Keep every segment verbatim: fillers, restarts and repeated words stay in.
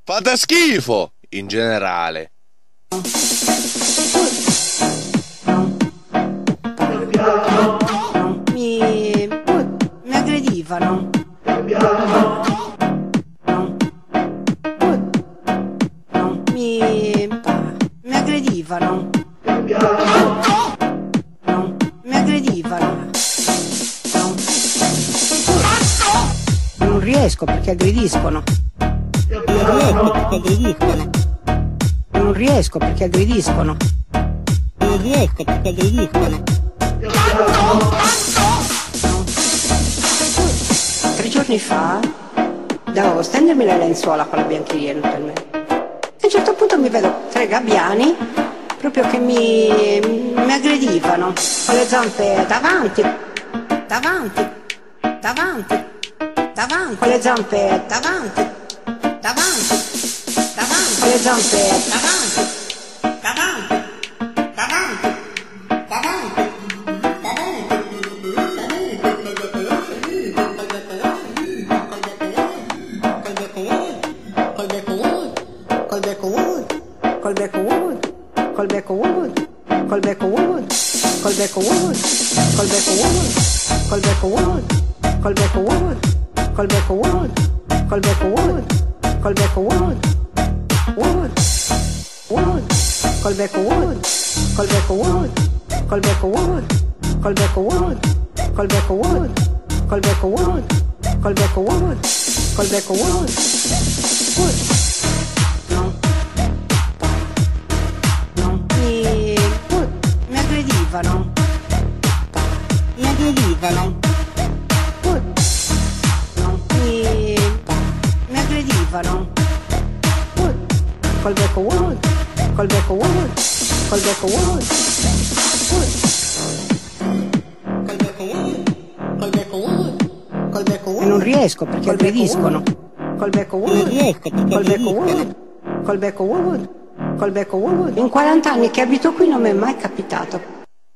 Fate schifo, in generale. Mi, mi aggredivano. Mi, mi aggredivano. Mi aggredivano. Non riesco perché aggrediscono. Non riesco perché aggrediscono. Non riesco perché aggrediscono. Tre giorni fa devo stendermi le lenzuola con la biancheria per me. A un certo punto mi vedo tre gabbiani proprio che mi, mi aggredivano con le zampe davanti, davanti, davanti, davanti, con le zampe davanti, davanti, davanti, con le zampe davanti, davanti, davanti, davanti. Col becco wood, col becco wood, col becco wood, col becco wood, col becco wood, col becco wood, col becco wood, col becco wood, col becco wood, col becco wood, wood, wood, col becco wood, col becco wood, col becco wood, col becco wood, col becco wood, col becco wood, col becco wood, col becco wood, wood. Mi aggredivano, mi aggredivano, mi, mi aggredivano, col becco wood, col becco wood, col becco wood, col becco wood, col becco wood, col becco wood, e non riesco perché aggrediscono, col becco wood, non riesco col becco wood, col becco wood, col becco wood. In quaranta anni che abito qui non mi è mai capitato.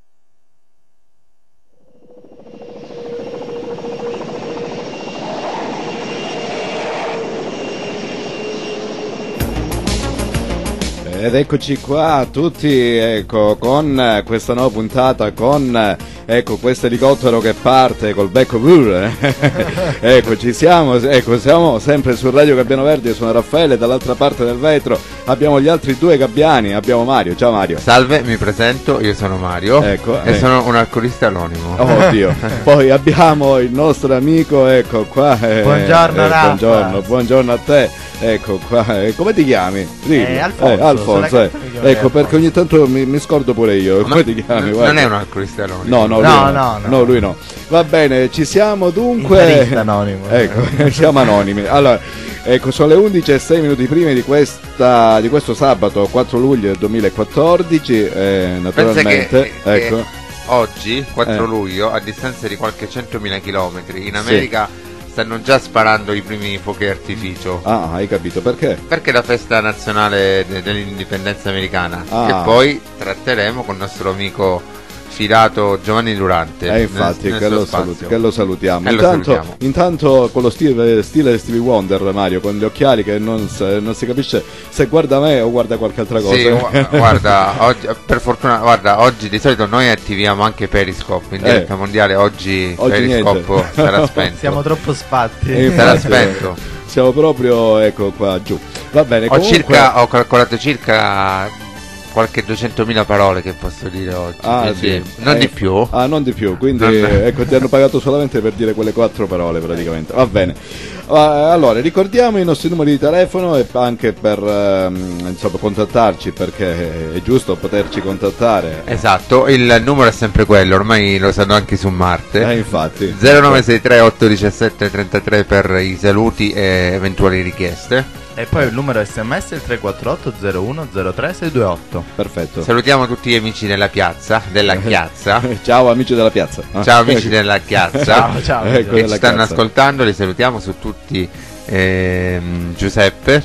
Ed eccoci qua tutti, ecco, con questa nuova puntata, con ecco questo elicottero che parte col becco pure. Ecco, ci siamo, ecco, siamo sempre su Radio Gabbiano Verde, io sono Raffaele, dall'altra parte del vetro abbiamo gli altri due gabbiani, abbiamo Mario. Ciao Mario. Salve, mi presento, io sono Mario, ecco, e eh. sono un alcolista anonimo. Oddio. Poi abbiamo il nostro amico, ecco qua. Eh, buongiorno eh, Raffa. Buongiorno, buongiorno a te. Ecco qua, eh, come ti chiami? Sì. Eh, Alfonso, eh, Alfonso eh. Ecco, Alfonso. Perché ogni tanto mi, mi scordo pure io. Ma come ti chiami? Non Guarda. è un alcolista anonimo. No, no, no, lui no, no, no. no, lui no. Va bene, ci siamo dunque. Anonimo. Ecco, siamo anonimi. Allora, ecco, sono le undici e sei minuti prima di questa di questo sabato quattro luglio duemilaquattordici, eh, naturalmente. Che, ecco. che oggi, quattro eh. luglio, a distanza di qualche centomila chilometri, in America sì. stanno già sparando i primi fuochi d'artificio. Ah, hai capito perché? Perché è la festa nazionale de- dell'indipendenza americana, ah. che poi tratteremo con il nostro amico fidato Giovanni Durante. Eh, infatti, nel, nel che, lo saluti, che lo salutiamo. E intanto, lo salutiamo. intanto con lo stile, stile Stevie Wonder, Mario, con gli occhiali che non, non si capisce se guarda me o guarda qualche altra cosa. Sì, guarda, oggi, per fortuna, guarda, oggi di solito noi attiviamo anche Periscope in diretta eh. mondiale, oggi, oggi Periscope niente. sarà spento. Siamo troppo spatti. E sarà spento. Siamo proprio, ecco qua giù. Va bene, ho, comunque... circa, ho calcolato circa qualche duecentomila parole che posso dire oggi, ah, sì. non eh, di più. Ah, non di più, quindi non... ecco, ti hanno pagato solamente per dire quelle quattro parole praticamente. Va bene. Allora, ricordiamo i nostri numeri di telefono e anche per ehm, insomma, contattarci, perché è giusto poterci contattare. Esatto, il numero è sempre quello, ormai lo sanno anche su Marte. Eh, infatti. zero nove sei tre otto uno sette tre tre per i saluti e eventuali richieste. E poi il numero S M S è il tre quattro otto zero uno zero tre sei due otto. Perfetto. Salutiamo tutti gli amici della piazza, della piazza. Ciao amici della piazza. Ciao amici della piazza. Ciao, ciao. Ecco, che ci stanno piazza. ascoltando, li salutiamo su tutti. ehm, Giuseppe,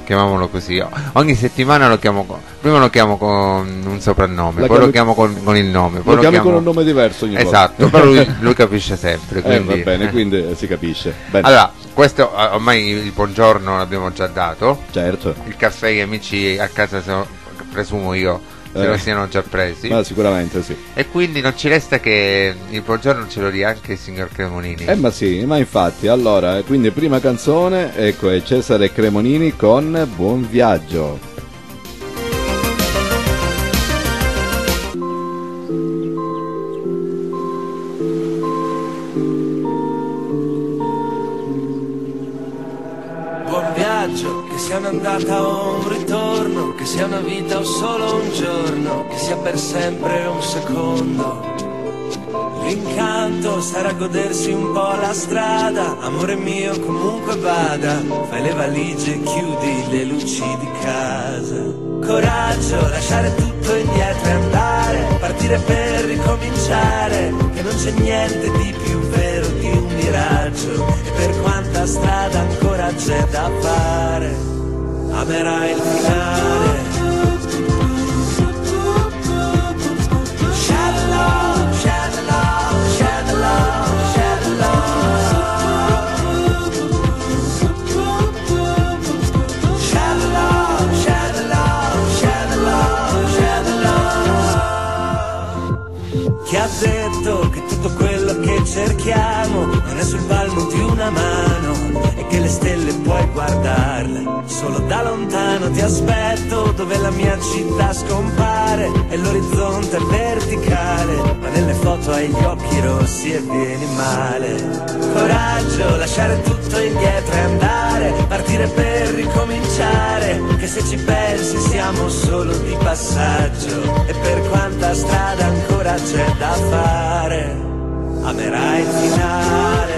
chiamiamolo così. Ogni settimana lo chiamo con, prima lo chiamo con un soprannome, La poi chiami... lo chiamo con, con il nome, poi lo, lo chiami chiamo... con un nome diverso ogni esatto, volta. però lui, lui capisce sempre, quindi... eh, va bene, quindi eh, si capisce bene. Allora, questo ormai il buongiorno l'abbiamo già dato, certo, il caffè gli amici a casa, se, presumo io, se eh. lo siano già presi, ma sicuramente sì, e quindi non ci resta che il buongiorno ce lo dia anche il signor Cremonini. eh ma sì, ma infatti, allora, quindi prima canzone, ecco, è Cesare Cremonini con Buon Viaggio. Buon viaggio, che sia un'andata o un ritorno, che sia una vita o solo un giorno, che sia per sempre un secondo. L'incanto sarà godersi un po' la strada, amore mio comunque vada, fai le valigie e chiudi le luci di casa. Coraggio, lasciare tutto indietro e andare, partire per ricominciare, che non c'è niente di più vero di un miraggio, e per quanta strada ancora c'è da fare, amerai il finale. Chi ha detto che tutto quello che cerchiamo non è sul palmo di una mano e che le stelle puoi guardarle solo da lontano? Ti aspetto dove la mia città scompare e l'orizzonte è verticale, ma nelle foto hai gli occhi rossi e vieni male. Coraggio, lasciare tutto indietro e andare, partire per ricominciare, che se ci pensi siamo solo di passaggio, e per quanta strada ancora c'è da fare, amerai il finale.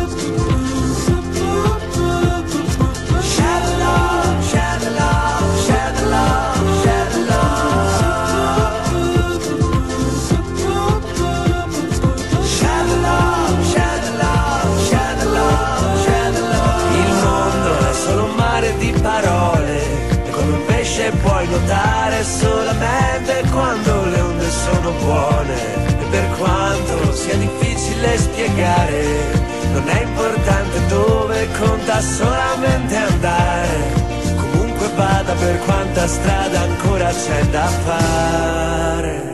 Puoi nuotare solamente quando le onde sono buone, e per quanto sia difficile spiegare, non è importante dove, conta solamente andare. Comunque vada, per quanta strada ancora c'è da fare.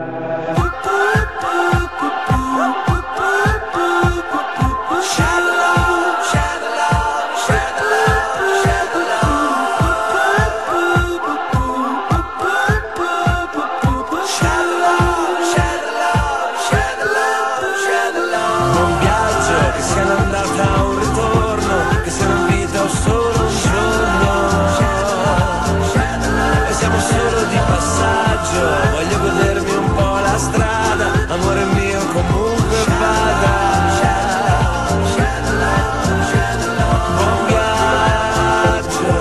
Voglio godermi un po' la strada, amore mio comunque vada. Buon viaggio.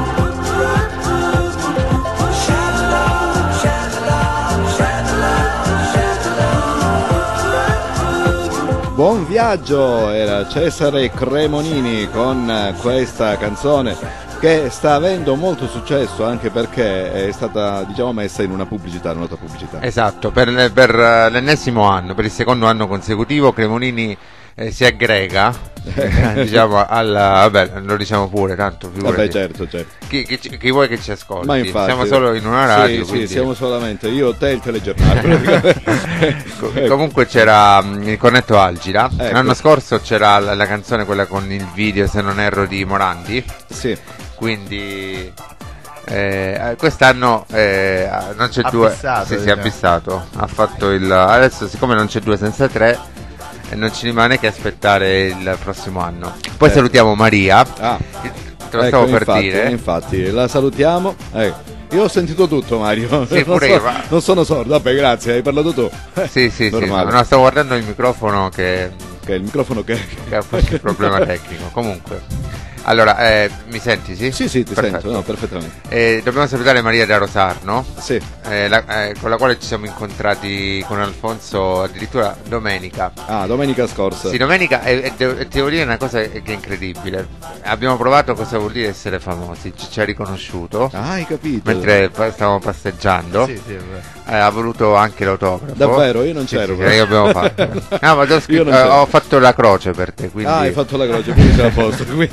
Buon viaggio, era Cesare Cremonini con questa canzone che sta avendo molto successo, anche perché è stata, diciamo, messa in una pubblicità, una nota pubblicità. Esatto, per, per l'ennesimo anno, per il secondo anno consecutivo Cremonini eh, si aggrega diciamo alla, vabbè, lo diciamo pure, tanto figurati. Vabbè, certo, certo. Chi, chi, chi vuoi che ci ascolti? Ma infatti, siamo solo in una radio, sì, quindi... sì, siamo solamente io, te e il telegiornale. Com- comunque c'era um, il cornetto Algira, ecco. L'anno scorso c'era la, la canzone, quella con il video, se non erro, di Morandi. Sì. Quindi eh, quest'anno eh, non c'è ha due, fissato, sì, si è diciamo. fissato, ha fatto il, adesso siccome non c'è due senza tre, e non ci rimane che aspettare il prossimo anno. Poi eh. salutiamo Maria, Ah, te lo ecco, stavo per infatti, dire. Infatti, la salutiamo. Eh, io ho sentito tutto, Mario. Sì, non, pure so, io, ma... non sono sordo, vabbè, grazie, hai parlato tu. Sì, sì, sì, normale. no, stavo guardando il microfono che, Che il microfono che... che ha forse il problema tecnico. Comunque, Allora, eh, mi senti, sì? Sì, sì, ti Perfetto. sento, no, perfettamente. Eh, dobbiamo salutare Maria da Rosarno, Sì. eh, la- eh, con la quale ci siamo incontrati con Alfonso addirittura domenica. Ah, domenica scorsa. Sì, domenica, e, e devo- e ti devo dire una cosa che è incredibile. Abbiamo provato cosa vuol dire essere famosi, ci, ci ha riconosciuto. Ah, hai capito? Mentre pa- stavamo passeggiando, Sì, sì, è vero. eh, ha voluto anche l'autografo. Davvero? Io non Sì, c'ero. sì, sì, io abbiamo fatto. No, ma t'ho scritto- Io non eh, c'ero. ho fatto la croce per te, quindi Ah, hai fatto la croce, quindi sei a posto. quindi-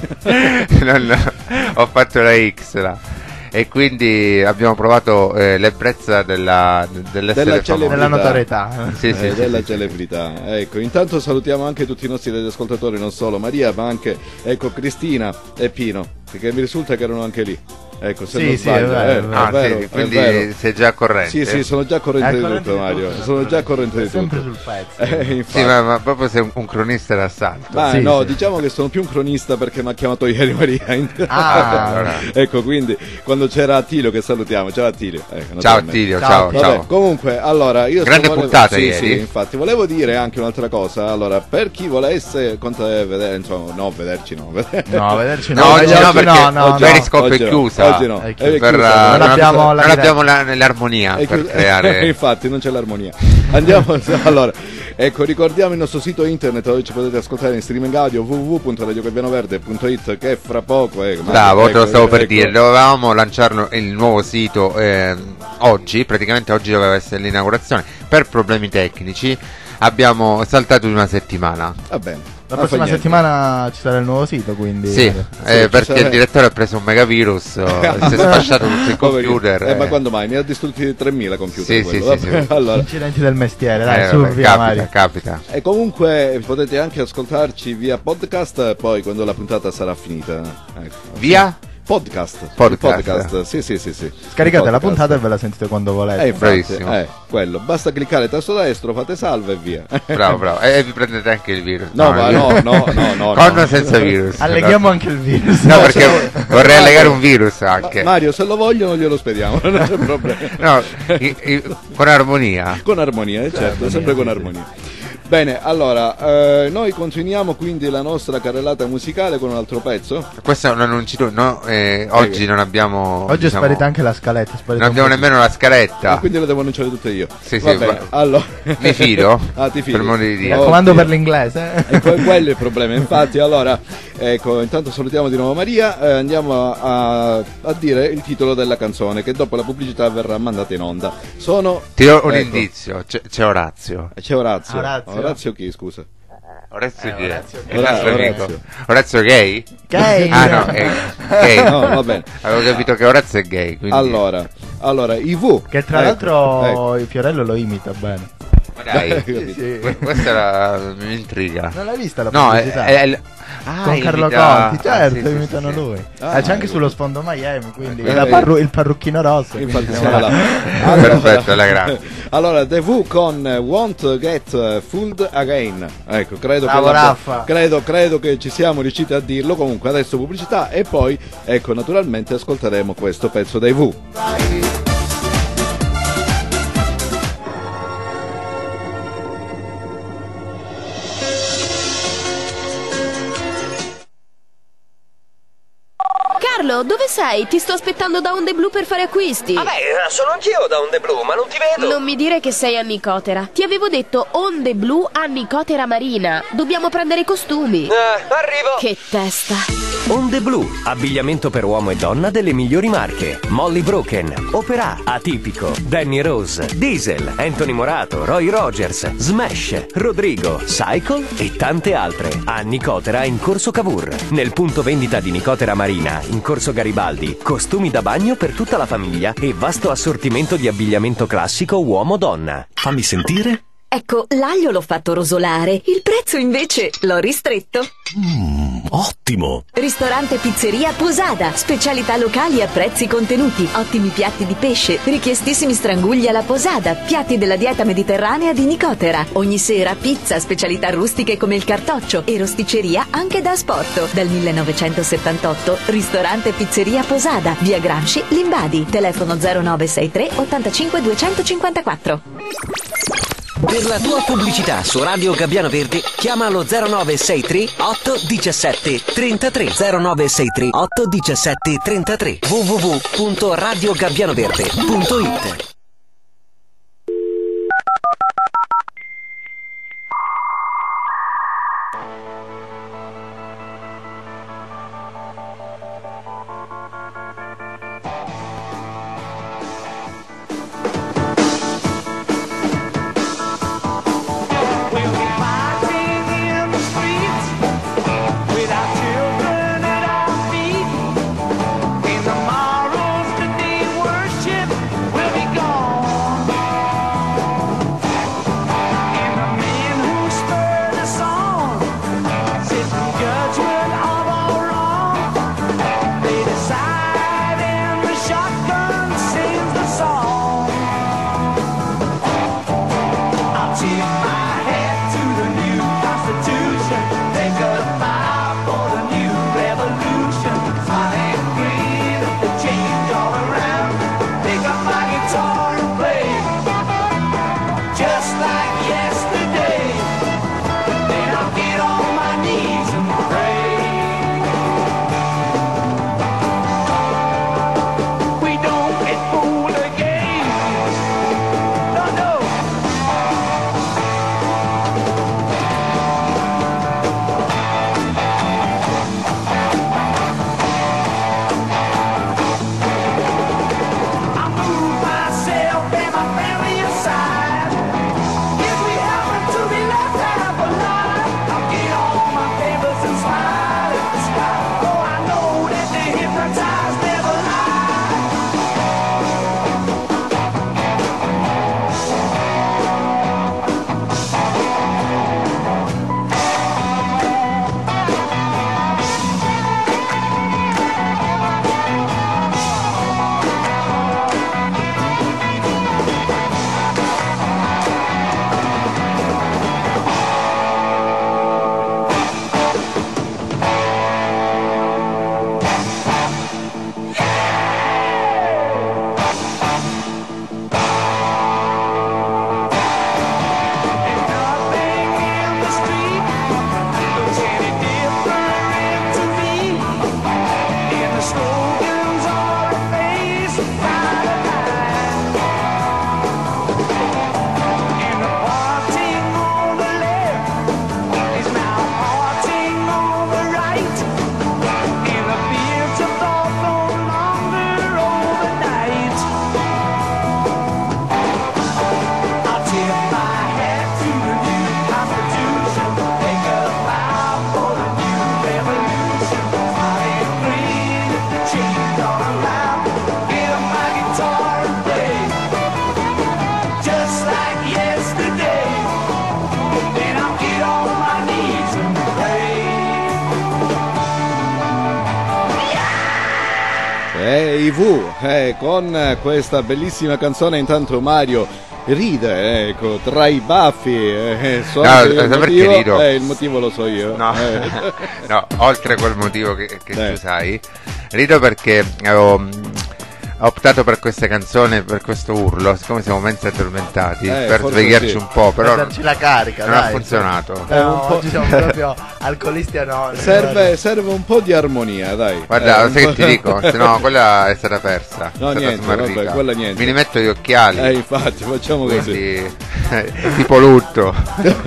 non- ho fatto la X là. E quindi abbiamo provato eh, l'ebbrezza della, dell'essere Della famosi. Della notorietà. Sì, sì, eh, sì, della sì, sì. celebrità. Ecco, intanto salutiamo anche tutti i nostri ascoltatori, non solo Maria, ma anche ecco Cristina e Pino, perché mi risulta che erano anche lì. Ecco, se Sì, non sì, sbaglio, è vero, eh, è vero. Ah, è vero, sì, è quindi vero. sei già a corrente. Sì, sì, sono già corrente È di al corrente tutto, di Mario. tutto, sono già corrente di sempre tutto. sul pezzo. Eh, infatti. Sì, ma, ma proprio sei un, un cronista d'assalto. Ma Sì, no, sì. diciamo che sono più un cronista perché mi ha chiamato ieri Maria. Ah, allora. Ecco, quindi quando c'era Attilio che salutiamo, ciao Attilio. Ecco, Ciao naturalmente. Attilio, Ciao, ciao, Attilio. ciao. Vabbè, comunque, allora io Grande volevo- puntata sì, ieri. Sì, infatti, volevo dire anche un'altra cosa. Allora, per chi volesse conta- vedere, insomma, no, vederci no. No, vederci No, no, oggi no, perché no, no, oggi no. Periscope oggi è no, chiusa. Oggi no, È è chiusa. chiusa, Per, non eh, Non non abbiamo la non diretta. abbiamo la- l'armonia È per chiuso- creare. Infatti non c'è l'armonia. Andiamo allora. Ecco, ricordiamo il nostro sito internet dove ci potete ascoltare in streaming audio w w w punto radio calvianoverde punto i t che fra poco eh, Bravo, te lo ecco, stavo per ecco. dire, dovevamo lanciarlo il nuovo sito ehm, oggi, praticamente oggi doveva essere l'inaugurazione, per problemi tecnici abbiamo saltato di una settimana. Va bene. La Non fa prossima niente. settimana ci sarà il nuovo sito, quindi Sì, eh, ci perché sarà- il direttore ha preso un megavirus, eh, si è sfasciato tutto il Poverino. computer. Eh, ma eh. quando mai? Ne ha distrutti tremila computer. Sì, quello. sì, sì, Vabbè, sì. allora. incidenti del mestiere, dai, Eh, su, vabbè, via capita, Mario. capita. E comunque potete anche ascoltarci via podcast poi quando la puntata sarà finita. Ecco. Via? Podcast. Podcast. Il podcast. Sì, sì, sì, sì. Scaricate Il la podcast. puntata e ve la sentite quando volete. Eh, infatti, Bravissimo. eh, quello. Basta cliccare tasto destro, fate salve e via. Bravo, bravo. E vi prendete anche il virus. No, ma il- no, no, no, no, Con no. o senza virus? Alleghiamo anche il virus. No, perché vorrei allegare un virus anche. Ma- Mario, se lo vogliono glielo spediamo, non c'è problema. No, i- i- con armonia. Con armonia, eh, certo, sempre con armonia. Bene, allora, eh, noi continuiamo quindi la nostra carrellata musicale con un altro pezzo. Questo è un annuncito. No, eh, oggi non abbiamo. Oggi è diciamo, sparita anche la scaletta. è sparita Non abbiamo un po' nemmeno la Ah, scaletta. quindi lo devo annunciare tutte io. Sì, Va sì, bene, va- allora. Mi fido? Ah, ti fidi? Per modo di Mi dire. Oh, raccomando Dio. per l'inglese. E que- quello è il problema, infatti. Allora, ecco, intanto salutiamo di nuovo Maria. eh, andiamo a, a dire il titolo della canzone che dopo la pubblicità verrà mandata in onda. Sono. Ti do un ecco, indizio. C'è, c'è Orazio. C'è Orazio. Orazio. Orazio chi, scusa? Orazio Eh, chi è? Orazio Il nostro Orazio. amico. Orazio gay? Gay. Ah no, è gay. No, va bene. Avevo capito che Orazio è gay. Quindi... Allora, allora, i V. Che tra Ecco, l'altro ecco. il Fiorello lo imita bene. Ma dai, Sì, sì. que- questa era, mi intriga. Non l'hai vista la No, è, pubblicità? è il- ah, Con Carlo imita- Conti, ah, certo, sì, sì, imitano sì, sì. lui. Ah, Eh, c'è anche ecco. sullo sfondo Miami, quindi Eh, la eh. parru- il parrucchino rosso. Infatti quindi siamo siamo là. là. Allora- Perfetto, alla grande. Allora, The Who con Won't Get Fooled Again. Ecco, credo Bravo, che l'abbia- Raffa. credo, credo che ci siamo riusciti a dirlo. Comunque adesso pubblicità e poi, ecco, naturalmente ascolteremo questo pezzo dei Who. Carlo, dove sei? Ti sto aspettando da Onde Blu per fare acquisti. Vabbè, sono anch'io da Onde Blu, ma non ti vedo. Non mi dire che sei a Nicotera. Ti avevo detto Onde Blu a Nicotera Marina. Dobbiamo prendere i costumi. Eh, arrivo. Che testa. Onde Blu, abbigliamento per uomo e donna delle migliori marche. Molly Broken, Opera, Atipico, Danny Rose, Diesel, Anthony Morato, Roy Rogers, Smash, Rodrigo, Cycle e tante altre. A Nicotera in Corso Cavour. Nel punto vendita di Nicotera Marina in Corso Garibaldi. Costumi da bagno per tutta la famiglia e vasto assortimento di abbigliamento classico uomo-donna. Fammi sentire. Ecco, l'aglio l'ho fatto rosolare, il prezzo invece l'ho ristretto. Mmm, ottimo. Ristorante Pizzeria Posada, specialità locali a prezzi contenuti, ottimi piatti di pesce, richiestissimi strangugli alla posada, piatti della dieta mediterranea di Nicotera. Ogni sera pizza, specialità rustiche come il cartoccio e rosticceria anche da asporto. Dal millenovecentosettantotto, ristorante Pizzeria Posada, via Gramsci, Limbadi, telefono zero nove sei tre ottantacinque duecentocinquantaquattro. Per la tua pubblicità su Radio Gabbiano Verde chiama allo zero nove sei tre otto uno sette tre tre zero nove sei tre otto uno sette tre tre w w w punto radio gabbiano verde punto it. eh, i V eh, con questa bellissima canzone. Intanto Mario ride, ecco, tra i baffi, eh, so no, il, motivo, rido? Eh, il motivo lo so io. No, eh. no, oltre quel motivo che, che eh. tu sai, rido perché avevo ho optato per questa canzone, per questo urlo, siccome siamo mezzi addormentati, eh, per svegliarci sì. un po', però per darci la carica, non dai, ha funzionato. Eh, un po'... oggi siamo proprio alcolisti anonimi. Serve, serve un po' di armonia, dai. Guarda, eh, sai che ti dico? Se no, quella è stata persa. No, è stata niente, smarrita. vabbè, quella niente. Mi rimetto gli occhiali. Eh, infatti, facciamo così. Quindi, tipo lutto.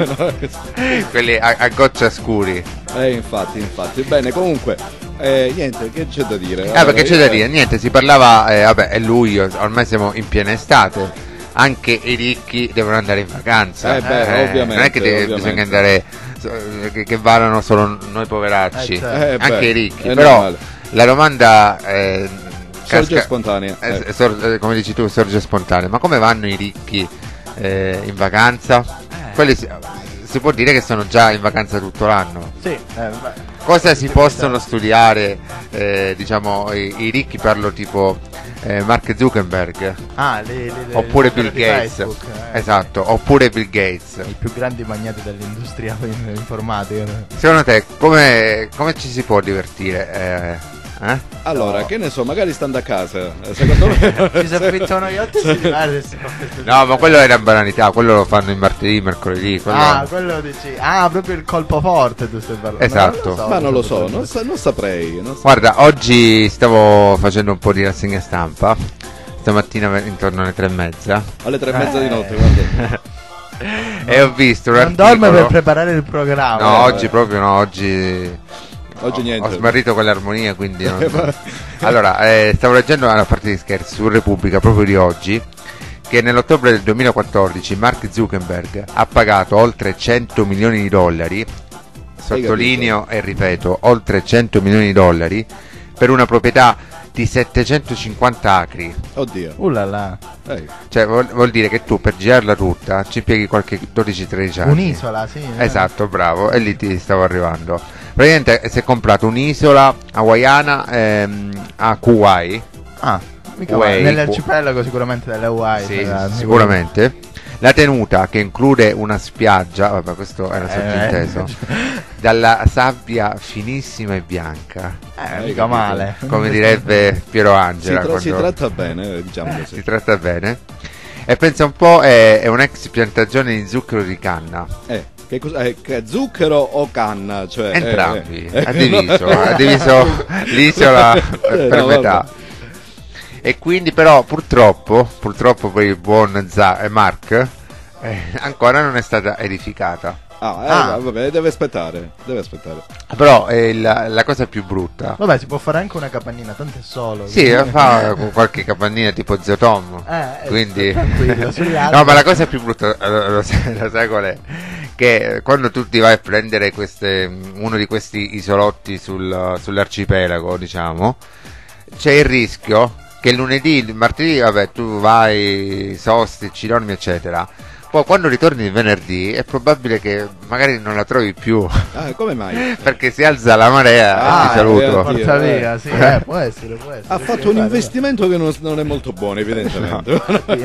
Quelli a, a goccia scuri. Eh, infatti, infatti. Bene, comunque... Eh, niente, che c'è da dire? Eh, perché c'è da dire? Niente, si parlava, eh, vabbè, è luglio, ormai siamo in piena estate, anche i ricchi devono andare in vacanza. Eh, beh, eh, ovviamente. Non è che deve, ovviamente. bisogna andare, che, che valano solo noi poveracci, Eh, certo. Eh, anche beh, i ricchi. è Però normale. la domanda eh, Sorge casca- spontanea. eh, eh. sor- eh, come dici tu, sorge spontanea. Ma come vanno i ricchi eh, in vacanza? Eh. Quelli si, si può dire che sono già in vacanza tutto l'anno. Sì, eh, beh. Cosa si possono studiare, eh, diciamo, i, i ricchi, parlo tipo eh, Mark Zuckerberg, Ah, le, le, le, oppure le Bill di Gates, Facebook, eh. esatto, oppure Bill Gates. I più grandi magnati dell'industria informatica. Secondo te come, come ci si può divertire eh, Eh? Allora, che ne so, magari stando a casa. Secondo me. Ci si affitta uno yacht e si diverte. No, ma quello è una banalità, quello lo fanno il martedì, mercoledì. Quello... Ah, quello dici. Ah, proprio il colpo forte tu stai parlando. Esatto. Non so, Ma non lo so, non, sa- non saprei. Non sa- Guarda, oggi stavo facendo un po' di rassegna stampa. Stamattina intorno alle tre e mezza. Alle tre e mezza Eh. di notte, guarda. E ho visto un Non articolo. dorme per preparare il programma. No, oggi proprio no, oggi. Oggi ho, niente. Ho smarrito con le armonie, quindi non... Allora, eh, stavo leggendo una parte di scherzi su Repubblica proprio di oggi, che nell'ottobre del duemilaquattordici Mark Zuckerberg ha pagato oltre cento milioni di dollari, sottolineo e ripeto, oltre cento milioni di dollari per una proprietà di settecentocinquanta acri. Oddio. Uh là là. Ehi. Cioè vuol, vuol dire che tu per girarla tutta ci impieghi qualche dodici tredici anni. Un'isola, sì. eh. Esatto, bravo, e lì ti stavo arrivando. Praticamente si è comprato un'isola hawaiana ehm, a Kauai. Ah, mica Hawaii, male. Nell'arcipelago sicuramente delle Hawaii. Sì, sarà, sicuramente. La tenuta, che include una spiaggia, vabbè, questo era sottinteso, Eh. dalla sabbia finissima e bianca, Eh, mica male. come direbbe Piero Si, Angela. tra- si quando- tratta bene, diciamo così. si tratta bene. E pensa un po', è, è un'ex piantagione di zucchero di canna. Eh, che cosa, eh, che zucchero o canna? Cioè, eh, Entrambi, eh. ha diviso, ha diviso l'isola per, per No, metà. vabbè. E quindi però purtroppo, purtroppo per il buon Za- eh, Mark, eh, ancora non è stata edificata. Ah, eh, Ah. vabbè, deve aspettare, deve aspettare. Però eh, la, la cosa più brutta, Vabbè, si può fare anche una capannina, tanto è solo. sì, eh, fa con qualche capannina tipo Zio Tom. Eh, Quindi tranquillo, sugli altri. no, ma la cosa più brutta eh, lo, lo sai, lo sai qual è? Che quando tu ti vai a prendere queste, uno di questi isolotti sul, sull'arcipelago, diciamo, c'è il rischio che il lunedì, il martedì, vabbè, tu vai, sosti, ci dormi, eccetera. Poi quando ritorni il venerdì è probabile che magari non la trovi più. Ah, come mai? Perché si alza la marea Ah, e ti saluto. eh, Porta eh. via, sì, eh, può essere, può essere. Ha sì, fatto un infatti. investimento che non, non è molto buono, evidentemente.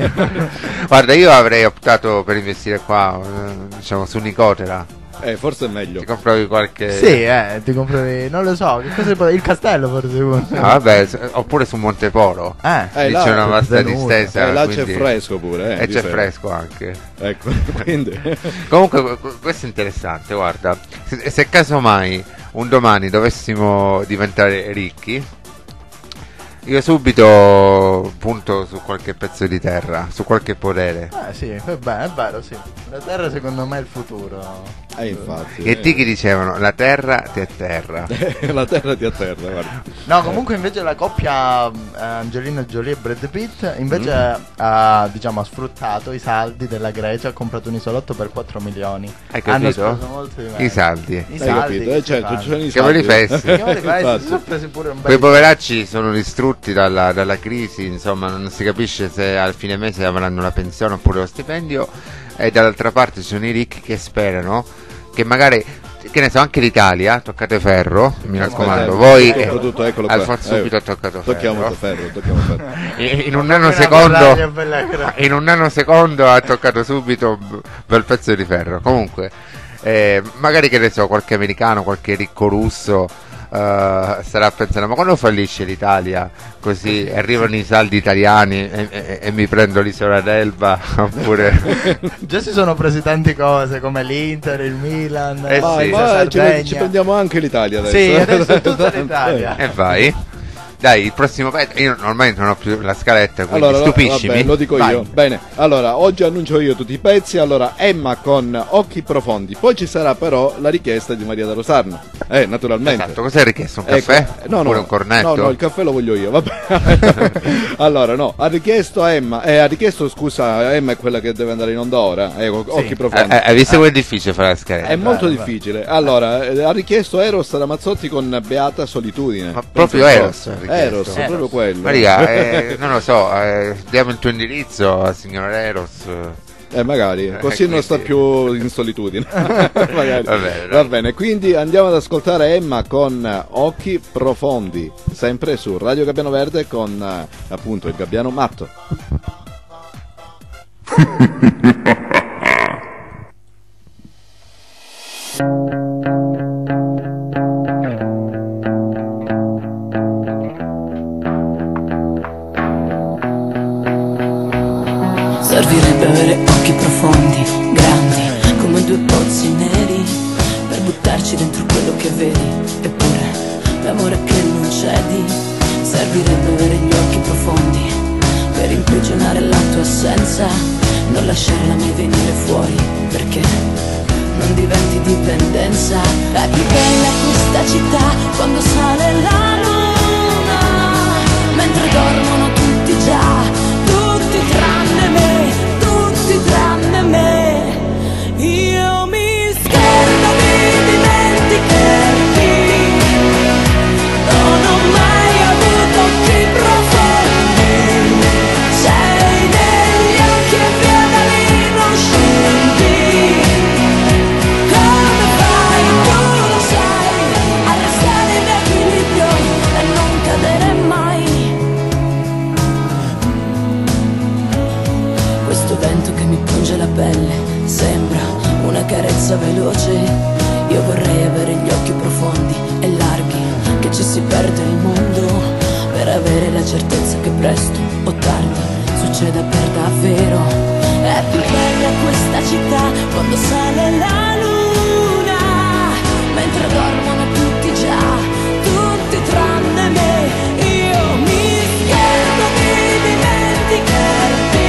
Guarda, io avrei optato per investire qua, eh, diciamo, su Nicotera. Eh, forse è meglio. Ti compravi qualche... Sì, eh, ti compravi, non lo so, che cosa può- il castello forse. No, vabbè, s- oppure su Monteporo. Eh, Eh, Lì là- c'è una vasta Zenuta. distesa. Eh, là quindi- c'è fresco pure. Eh, E di c'è sera. fresco anche. Ecco, quindi. Comunque que- questo è interessante, guarda. Se, se casomai un domani dovessimo diventare ricchi, io subito punto su qualche pezzo di terra, su qualche potere. Eh sì, è bene, è vero, sì. La terra secondo me è il futuro. Eh, infatti. E ti chi dicevano, la terra ti è terra. La terra ti atterra, guarda. No, comunque invece la coppia eh, Angelina Jolie e Brad Pitt invece ha, diciamo, ha sfruttato i saldi della Grecia, ha comprato un isolotto per quattro milioni. Hai Hanno capito? speso molto di meno. I saldi. I Hai saldi, capito? Eh, che certo, fanno? ci sono i Che vuoi soldi. rifessi? Che vuole fare? Si Infatti. sono presi pure un bel Quei poveracci sono distrutti dalla, dalla crisi, insomma, non si capisce se al fine mese avranno la pensione oppure lo stipendio, e dall'altra parte ci sono i ricchi che sperano che magari, che ne so, anche l'Italia, toccate ferro, mi raccomando, Eh, voi ecco, eh, soprattutto, eccolo qua. Alfonso Eh, subito ha toccato Tocchiamo ferro. ferro, tocchiamo ferro. In, in un Una nanosecondo medaglia bella gra- in un nanosecondo ha toccato subito un bel pezzo di ferro. Comunque eh, magari, che ne so, qualche americano, qualche ricco russo eh, starà pensando, ma quando fallisce l'Italia così arrivano i saldi italiani e, e- e mi prendo l'isola d'Elba oppure Già si sono presi tante cose come l'Inter, il Milan, Eh Ma, sì. ma la ci, Sardegna. ci prendiamo anche l'Italia adesso. Sì, adesso è tutta l'Italia. e vai. Dai, il prossimo pezzo. Io ormai non ho più la scaletta, quindi Allora, stupiscimi. vabbè, lo dico Vai. io. Bene, allora, oggi annuncio io tutti i pezzi. Allora, Emma con Occhi Profondi. Poi ci sarà però la richiesta di Maria da Rosarno. Eh, naturalmente. Esatto, cosa hai richiesto? Un Ecco, caffè? eh, no, oppure no, un cornetto? No, no, il caffè lo voglio io, vabbè. Allora, no, ha richiesto Emma, eh, ha richiesto, scusa, Emma è quella che deve andare in onda ora, eh, Occhi Profondi. Eh, eh, hai visto come è difficile fare la scaletta? È molto vai. difficile. Allora, eh, ha richiesto Eros Ramazzotti con Beata Solitudine. Ma proprio Pensa un Eros po'. ha richiesto. Eros, Eros. proprio quello. Maria, eh, non lo so, eh, diamo il tuo indirizzo al signor Eros. Eh, magari, così Eh, non sta quindi- più in solitudine. Magari. Va bene, dai. Va bene, quindi andiamo ad ascoltare Emma con Occhi Profondi, sempre su Radio Gabbiano Verde con eh, appunto il Gabbiano Matto. servirebbe avere gli occhi profondi per imprigionare la tua assenza, non lasciarla mai venire fuori, perché non diventi dipendenza. È più bella questa città quando sale la luna, mentre dormono tutti già, tutti tranne me, tutti tranne me. Io mi scherzo di dimenticarti, non ho mai avuto occhi profondi, sei negli occhi e via da lì non scendi. Come fai, tu lo sai, a restare in equilibrio e non cadere mai. Questo vento che mi punge la pelle sembra una carezza veloce. Io vorrei avere gli occhi profondi e larghi, che ci si perde il mondo, per avere la certezza che presto o tardi succeda per davvero. È più bella questa città quando sale la luna, mentre dormono tutti già, tutti tranne me. Io mi scherzo di dimenticarti,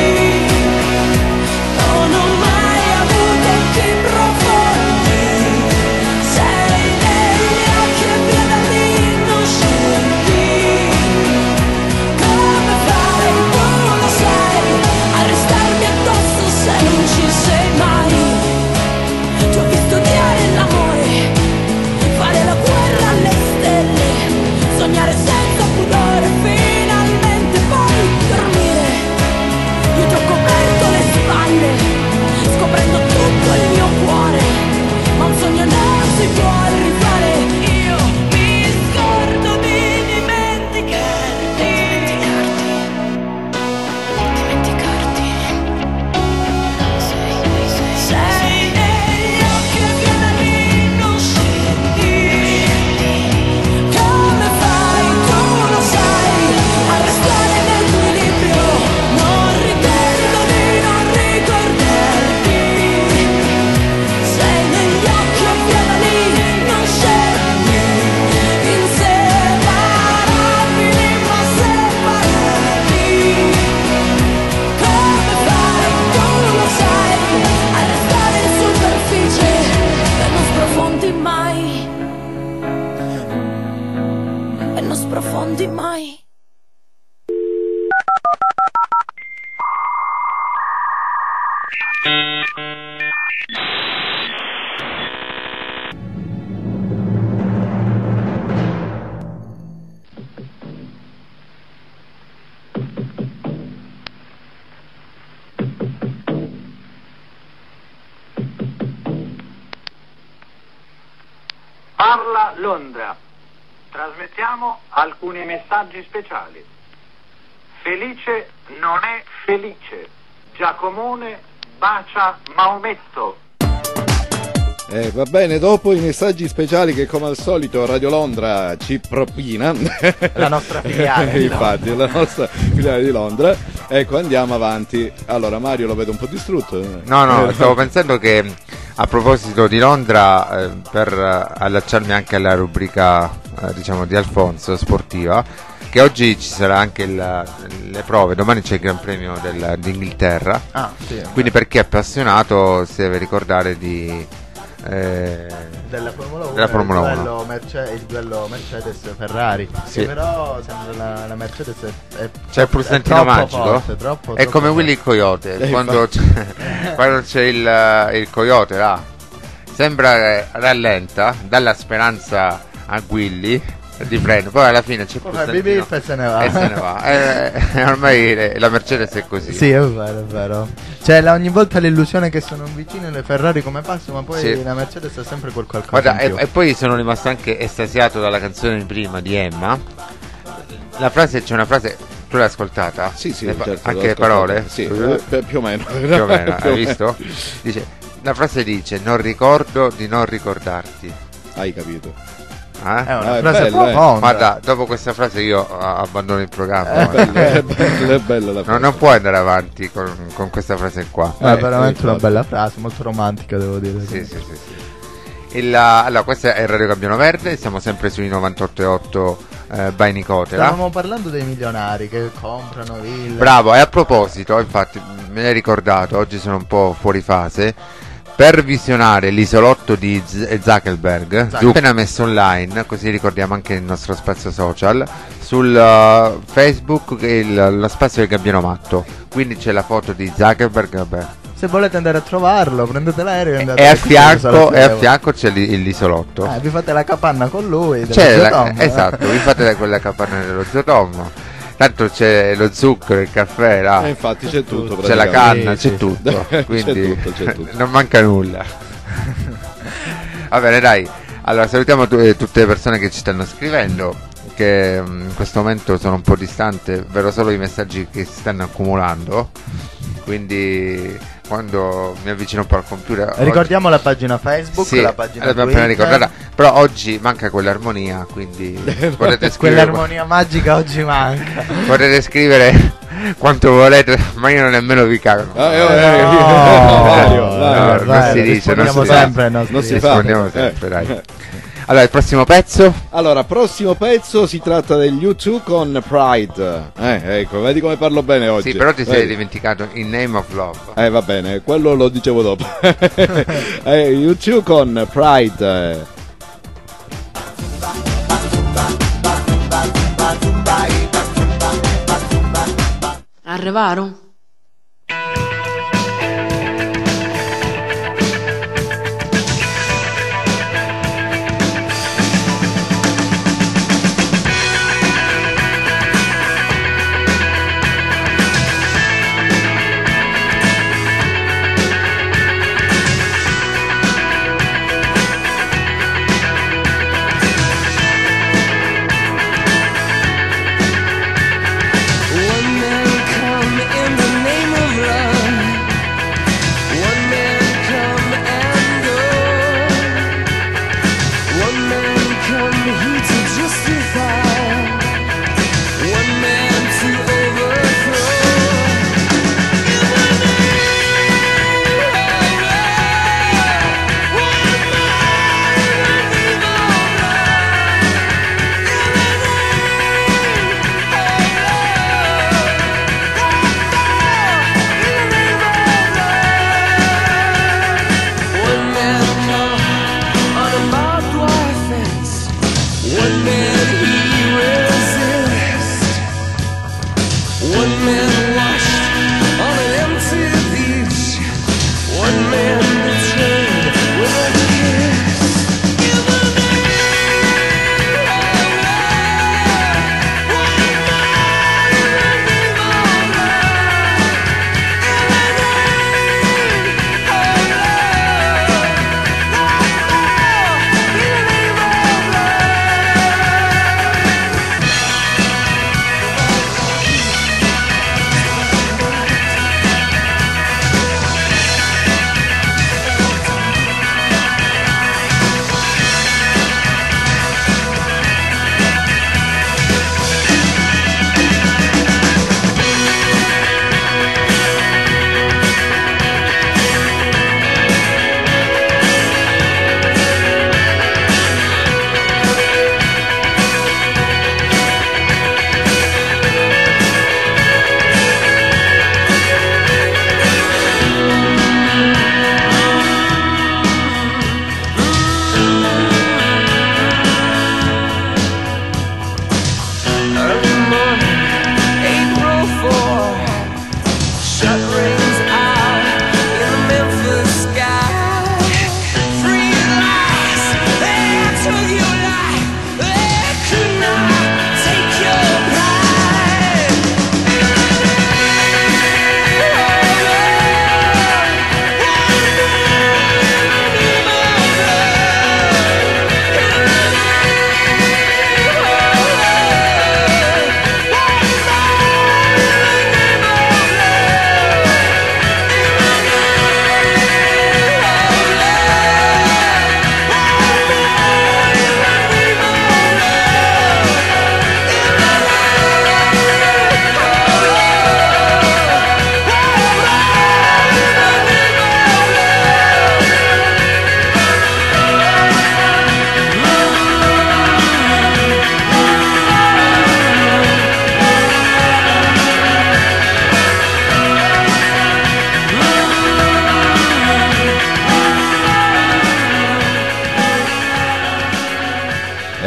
non ho mai avuto occhi profondi, sei negli occhi e via da lì non scendi. Come fai, tu lo sai, a restarmi addosso se non ci sei mai. Ti ho visto odiare l'amore, fare la guerra alle stelle, sognare senza pudore, finalmente poi dormire. Io ti ho coperto le spalle, scoprendo tutto il mio cuore, ma un sogno non si può rifare. Io mi scordo di dimenticarti, dimenticarti, sei negli occhi e via da lì non scendi. Come fai, tu lo sai, a restare nell'equilibrio, non ricordo di non ricordarti. Sei negli occhi e via da lì non scendi. Inseparabili ma separati. Come fai, tu lo sai, a restare in superficie e non sprofondi mai, e non sprofondi mai. Parla Londra. Trasmettiamo alcuni messaggi speciali. Felice non è felice. Giacomone bacia Maometto. Eh, va bene, dopo i messaggi speciali che come al solito Radio Londra ci propina, la nostra filiale di infatti Londra. la nostra filiale di Londra, ecco, andiamo avanti. Allora Mario lo vedo un po' distrutto. No, no, stavo pensando che a proposito di Londra, eh, per eh, allacciarmi anche alla rubrica eh, diciamo di Alfonso sportiva, che oggi ci sarà anche il, le prove, domani c'è il Gran Premio del, d'Inghilterra, ah, sì, quindi per chi è appassionato si deve ricordare di eh, della Formula uno, della Formula il, uno. duello Merce- il duello Mercedes-Ferrari, Sì. che però sembra la, la Mercedes è, è, c'è il pulsantino è troppo magico, forte, troppo, è troppo come forte. Willy Coyote, Eh, quando infatti. c'è, quando c'è il, il Coyote là, sembra che rallenta, dà la speranza a Willy di freno, poi alla fine c'è il Poi fa pulsantino bip bip e se ne va. e se ne va. Eh, ormai le- la Mercedes è così. Sì, è vero, è vero. C'è la- ogni volta l'illusione che sono vicine le Ferrari come passo, ma poi Sì. la Mercedes ha sempre quel qualcosa Guarda, in e, più. e poi sono rimasto anche estasiato dalla canzone di prima di Emma. La frase, c'è una frase, tu l'hai ascoltata? Sì, sì, Le pa- certo, anche l'ho le ascoltata. parole? Sì, eh, più o meno. Più o meno, Più o hai meno. visto? Dice, la frase dice: non ricordo di non ricordarti. Hai capito? Eh? È una Ah, è frase bello, eh. profonda. Guarda, dopo questa frase io ah, abbandono il programma. È bella, è bella, è bella la No, frase. non puoi andare avanti con, con questa frase qua. È Eh, veramente sì, una infatti. bella frase, molto romantica, devo dire. Sì, sì, sì, sì. Il, allora, questo è Radio Campione Verde, siamo sempre sui novantotto virgola otto eh, by Nicotera. Stavamo parlando dei milionari che comprano ville. Bravo, e a proposito, infatti me l'hai ricordato, oggi sono un po' fuori fase. Per visionare l'isolotto di Z- Zuckerberg, Zuckerberg, appena messo online, così ricordiamo anche il nostro spazio social, sul uh, Facebook il, lo spazio del Gabbiano Matto, quindi c'è la foto di Zuckerberg, vabbè. Se volete andare a trovarlo, prendete l'aereo e andate E a a fianco, e a fianco c'è l'i- l'isolotto. Eh, vi fate la capanna con lui. C'è la, Tom, esatto, eh. vi fate quella capanna dello Zio Tom. Tanto c'è lo zucchero, il caffè, là. E infatti c'è tutto, c'è la canna, sì, c'è sì. tutto, quindi C'è tutto, c'è tutto. non manca nulla. Va bene, dai. Allora salutiamo tu- eh, tutte le persone che ci stanno scrivendo, che mm, in questo momento sono un po' distante, vedo solo i messaggi che si stanno accumulando, quindi quando mi avvicino un po' al computer Ricordiamo la pagina Facebook, sì, la pagina l'abbiamo appena Twitter. ricordata, però oggi manca quell'armonia, quindi potete scrivere Quell'armonia magica oggi manca. potete scrivere quanto volete, ma io non nemmeno vi cago. Ah, eh, eh, No, Vario, no, Vario, no, Vario, non si dice, non rispondiamo si fa. sempre ai nostri- Non si fa. Rispondiamo Eh. sempre, dai. Allora, il prossimo pezzo? Allora, prossimo pezzo si tratta degli U due con Pride. Eh, ecco, vedi come parlo bene oggi. Sì, però ti sei Vedi? dimenticato In Name of Love. Eh, va bene, quello lo dicevo dopo. eh, U due con Pride. Arrivarono? One man come in the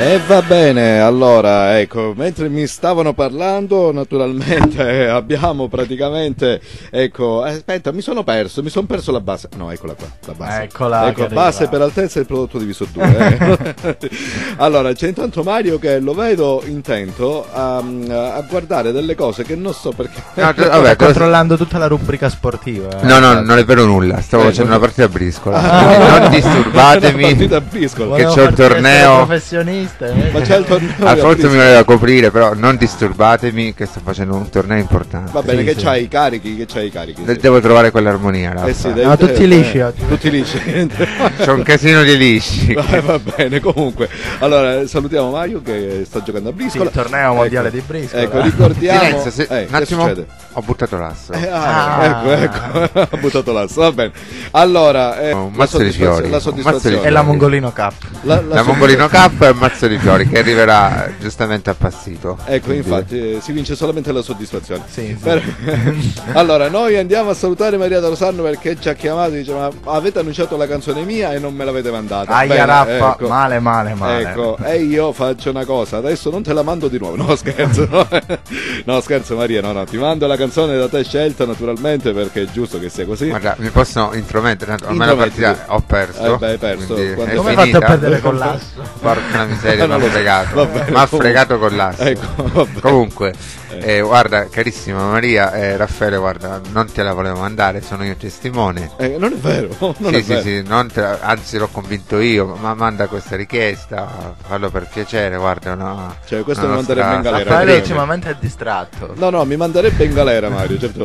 E va bene, allora, ecco, mentre mi stavano parlando, naturalmente eh, abbiamo praticamente, ecco, aspetta, mi sono perso, mi sono perso la base. No, eccola qua, la base. Eccola, ecco, base per altezza il prodotto diviso due. Eh. Allora, c'è intanto Mario che lo vedo intento a, a guardare delle cose che non so perché. No, t- vabbè, controllando tutta la rubrica sportiva. Eh. No, no, non è vero nulla, stavo eh, facendo una partita a briscola. Ah, non disturbatemi, a briscola. Che c'è un torneo. Professionista, eh. Ma c'è il torneo. Alfonso mi voleva coprire, però non disturbatemi che sto facendo un torneo importante. Va bene, sì, che sì. c'hai i carichi, che c'hai i carichi. De- devo trovare quell'armonia. Eh sì, devi, no, tutti lisci oggi. Tutti lisci. C'è un casino di lisci. Va, va bene, comunque. Allora, salutiamo Mario che sta giocando a briscola. Sì, il torneo mondiale ecco. di briscola. Ecco, ricordiamo. Silenzio, se... eh, un attimo. succede? Ho buttato l'asso. Eh, ah, ah. Ecco, ecco. Ha buttato l'asso, va bene. Allora, eh, un mazzo di fiori. La soddisfazione. E la Mongolino Cup. La, la, la Mongolino Cup e il mazzo di fiori che arriverà giustamente appassito. Ecco, quindi... infatti eh, si vince solamente la soddisfazione. Sì, sì. Per... Allora, noi andiamo a salutare Maria da Rosanno perché ci ha chiamato e dice: ma avete annunciato la canzone mia e non me l'avete mandata. Aia, bene, rappa, ecco. male, male, male. Ecco, e io faccio una cosa, adesso non te la mando di nuovo. No, scherzo. No, no scherzo Maria, no, no, ti mando la canzone da te scelta naturalmente perché è giusto che sia così. Guarda, mi posso intromettere? Ormai la partita ho perso. Eh beh, hai perso. Come hai fatto a perdere con l'asso? Porca miseria, mi ha fregato. Mi ha fregato con l'asso. Ecco, comunque, eh, guarda, carissima Maria, eh, Raffaele, guarda, non te la volevo mandare, sono io testimone. Eh, non è vero. Non sì, è sì, vero. sì, non te la, anzi l'ho convinto io, ma manda questa richiesta, fallo per piacere, guarda, no. Cioè, questo mi manderebbe in galera. Raffaele ultimamente è distratto. No, no, mi manderebbe in galera Mario, certe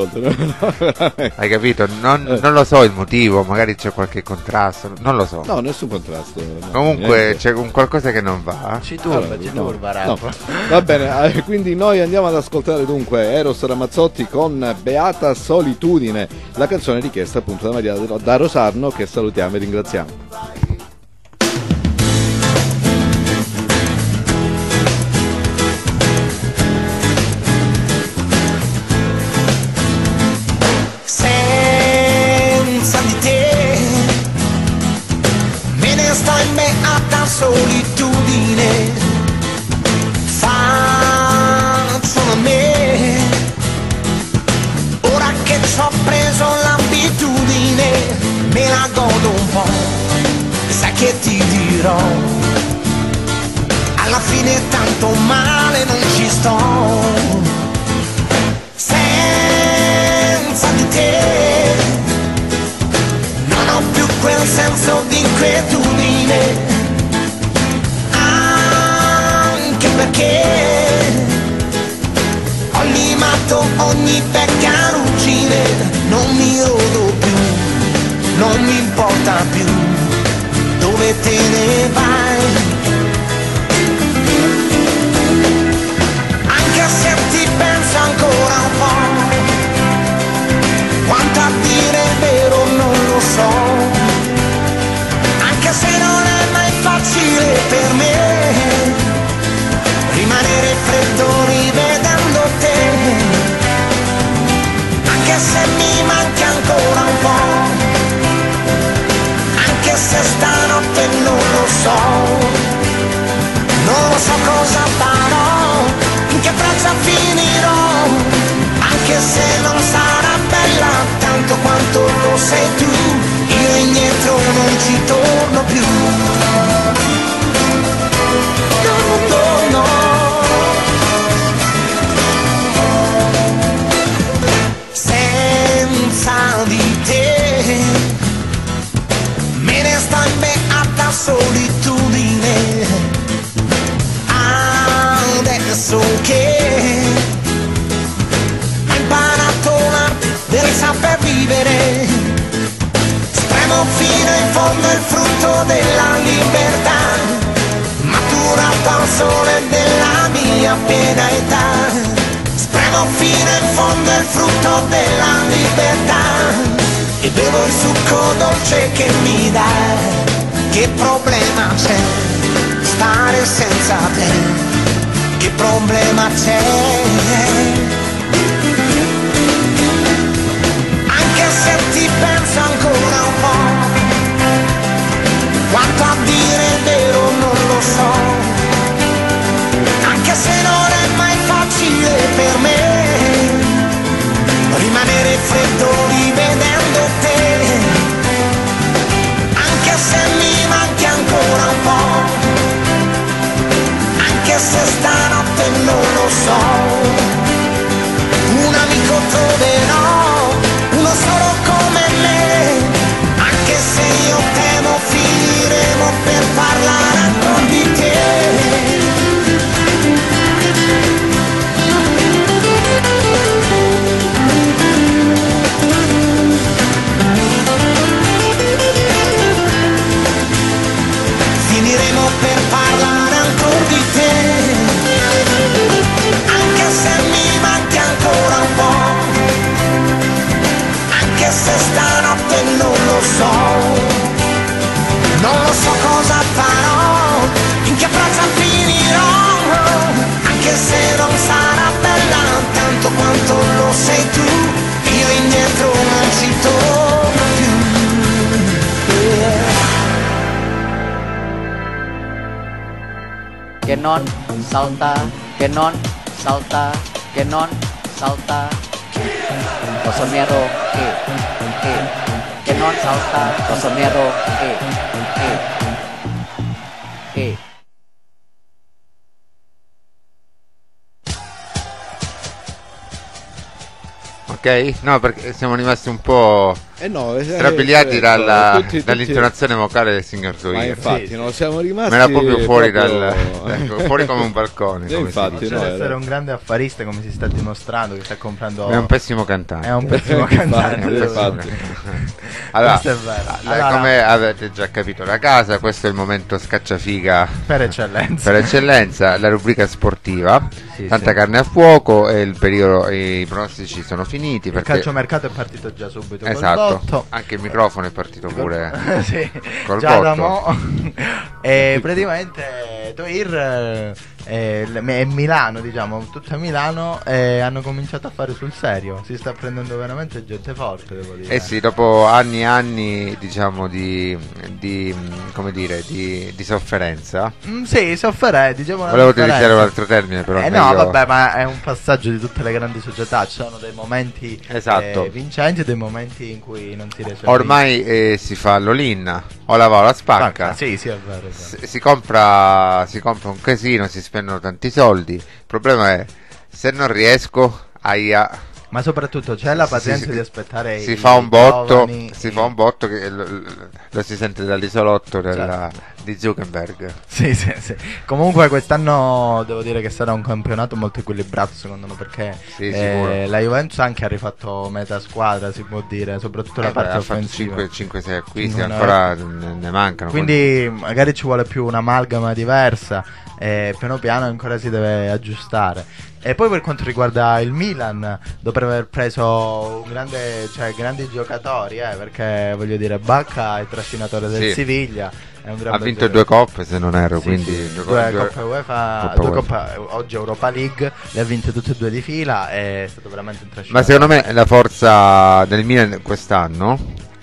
volte. Hai capito? Non, eh. non lo so il motivo, magari c'è qualche contrasto, non lo so. No, nessun contrasto. No, comunque niente. c'è un qualcosa che non va. Ci turba, allora, ci no, turba, no. Va bene, eh, quindi noi andiamo ad ascoltare dunque Eros Ramazzotti con Beata Solitudine, la canzone richiesta appunto da Maria da Rosarno, che salutiamo e ringraziamo. Solitudine facciano a me, ora che ci ho preso l'abitudine, me la godo un po', sai che ti dirò, alla fine tanto male non ci sto, senza di te non ho più quel senso di inquietudine, perché ho limato ogni peccaruggine, non mi rodo più, non mi importa più dove te ne vai, anche se ti penso ancora un po', quanto a dire è vero non lo so, anche se non è mai facile per me rimanere freddo rivedendo te, anche se mi manca ancora un po', anche se stanotte non lo so, non lo so cosa farò, in che braccia finirò, anche se non sarà bella tanto quanto lo sei tu, io indietro non ci torno più. No, no, no. Di te me ne sto in beata solitudine, adesso che ho imparato l'arte del saper vivere, spremo fino in fondo il frutto della libertà, maturato al sole della mia piena età, spremo fino in fondo il frutto della libertà e bevo il succo dolce che mi dà. Che problema c'è stare senza te? Che problema c'è? Anche se ti penso ancora un po', quanto a dire è vero non lo so, che non salta, che non salta, che non salta. Cosa nero e e che non salta, cosa nero e e e. Ok? No, perché siamo rimasti un po' Eh no, eh, strabiliati eh, dalla, tutti- tutti- dall'intonazione vocale del signor Ma Zoia. infatti, Sì, no, siamo rimasti. Ma era proprio fuori proprio- dal ecco, fuori come un balcone. Sì, come infatti, si dice. no, Deve era- essere un grande affarista, come si sta dimostrando, che sta comprando. È un pessimo cantante. È un pessimo Infatti, cantante. È un devo pessimo dire. cantante. Allora, Questo è vero. la- Allora- come avete già capito da casa, questo è il momento scacciafiga Per eccellenza. per eccellenza, la rubrica sportiva. Sì, Tanta sì. carne a fuoco e il periodo, i pronostici sono finiti. Il Perché, calciomercato è partito già subito. col esatto, botto. anche il microfono è partito pure Sì, col già da botto. mo'. E praticamente Toir eh, e l- e Milano, diciamo, tutta Milano eh, hanno cominciato a fare sul serio. Si sta prendendo veramente gente forte, devo dire. Eh sì, dopo anni e anni, diciamo, di, di come dire, di, di sofferenza. Mm, sì, soffere, diciamo una Volevo differenza. utilizzare un altro termine, però Eh è no, meglio- vabbè, ma è un passaggio di tutte le grandi società. Ci sono dei momenti Esatto. eh, vincenti e dei momenti in cui non si riesce a Ormai eh, si fa l'all-in, o la va o la spacca. Spacca, sì, sì, è vero, è vero. Si, si compra, si compra un casino, si spendono tanti soldi. Il problema è, se non riesco, aia. Ma soprattutto c'è la Si- pazienza si- di aspettare si i fa un botto, giovani, si i- fa un botto che lo, lo- lo si sente dall'isolotto della- di Zuckerberg. Sì, sì, sì. Comunque quest'anno devo dire che sarà un campionato molto equilibrato secondo me, perché Sì, eh, sicuro. la Juventus anche ha rifatto metà squadra, si può dire, soprattutto la Eh, parte ha fatto offensiva. cinque sei acquisti, Non è- ancora ne, ne mancano. Quindi magari ci vuole più un'amalgama diversa e piano piano ancora si deve aggiustare. E poi per quanto riguarda il Milan, dopo aver preso un grande, cioè, grandi giocatori, eh, perché voglio dire, Bacca è trascinatore del Sì. Siviglia, è un gran Ha bel vinto giocatore. due coppe, se non erro, Sì, quindi sì, due- due, due- coppe UEFA, Coppa due UEFA. coppe, oggi Europa League, le ha vinte tutte e due di fila, è stato veramente un Ma trascinatore. secondo me la forza del Milan quest'anno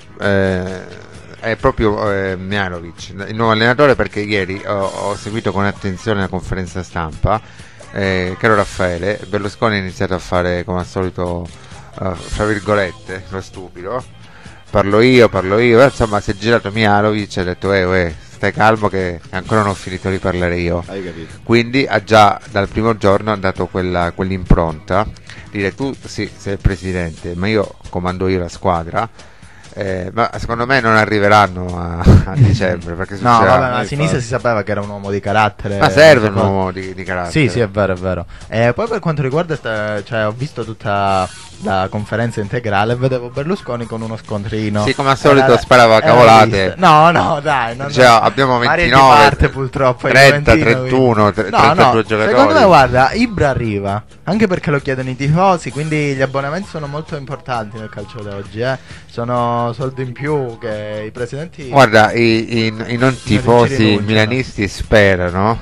eh, è proprio eh, Mihajlovic, il nuovo allenatore, perché ieri ho, ho seguito con attenzione la conferenza stampa. Eh, caro Raffaele, Berlusconi ha iniziato a fare come al solito, eh, fra virgolette, lo stupido. Parlo io, parlo io, eh, insomma si è girato Mihajlovic e ha detto eh, eh, stai calmo che ancora non ho finito di parlare io. Hai capito? Quindi ha già dal primo giorno ha dato quella, quell'impronta, dire tu sì, sei il presidente, ma io comando io la squadra. Eh, ma secondo me non arriveranno a, a dicembre, perché No, succederà- vabbè, ma a sinistra si sapeva che era un uomo di carattere. Ma serve un Secondo- uomo di, di carattere. Sì, sì, è vero, è vero. E poi per quanto riguarda, sta- cioè, ho visto tutta la conferenza integrale e vedevo Berlusconi con uno scontrino. Sì, come al solito Era- sparava era cavolate. vista. No, no, dai. Non Cioè, abbiamo Mario di ventinove, parte, purtroppo. il trenta, Juventino, trentuno, quindi- tre- trentadue giocatori. Secondo me, guarda, Ibra arriva. Anche perché lo chiedono i tifosi. Quindi gli abbonamenti sono molto importanti nel calcio di oggi. Eh. Sono soldi in più che i presidenti. Guarda, i, i- i non tifosi rinunciano. milanisti sperano,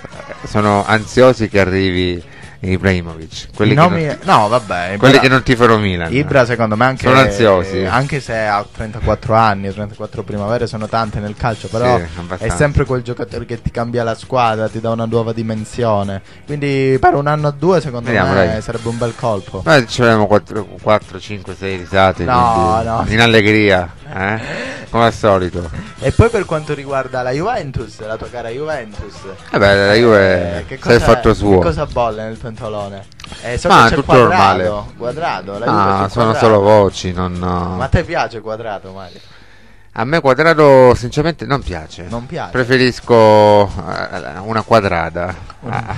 sono ansiosi che arrivi Ibrahimovic. Quelli, I che, nomi- non, no, vabbè, quelli Ibra- che non tifano Milan. Ibra secondo me anche, sono ansiosi. anche se ha trentaquattro anni, trentaquattro primavere sono tante nel calcio, però Sì, è abbastanza. sempre quel giocatore che ti cambia la squadra, ti dà una nuova dimensione. Quindi per un anno o due secondo Vediamo, me dai. sarebbe un bel colpo. Noi ci avremo quattro, cinque, sei risate. No, quindi no. in allegria, eh? Come al solito. E poi per quanto riguarda la Juventus, la tua cara Juventus, Vabbè, la Juve eh, che sa il cosa- fatto suo. Che cosa bolle nel pentolone? Eh, so Ma che c'è tutto Quadrado, normale. Quadrado, la Juve Ah, c'è sono Quadrado. solo voci, non. Ma a te piace Quadrado, Mario? A me Quadrado sinceramente non piace. Non piace? Preferisco eh, una quadrada. Ah,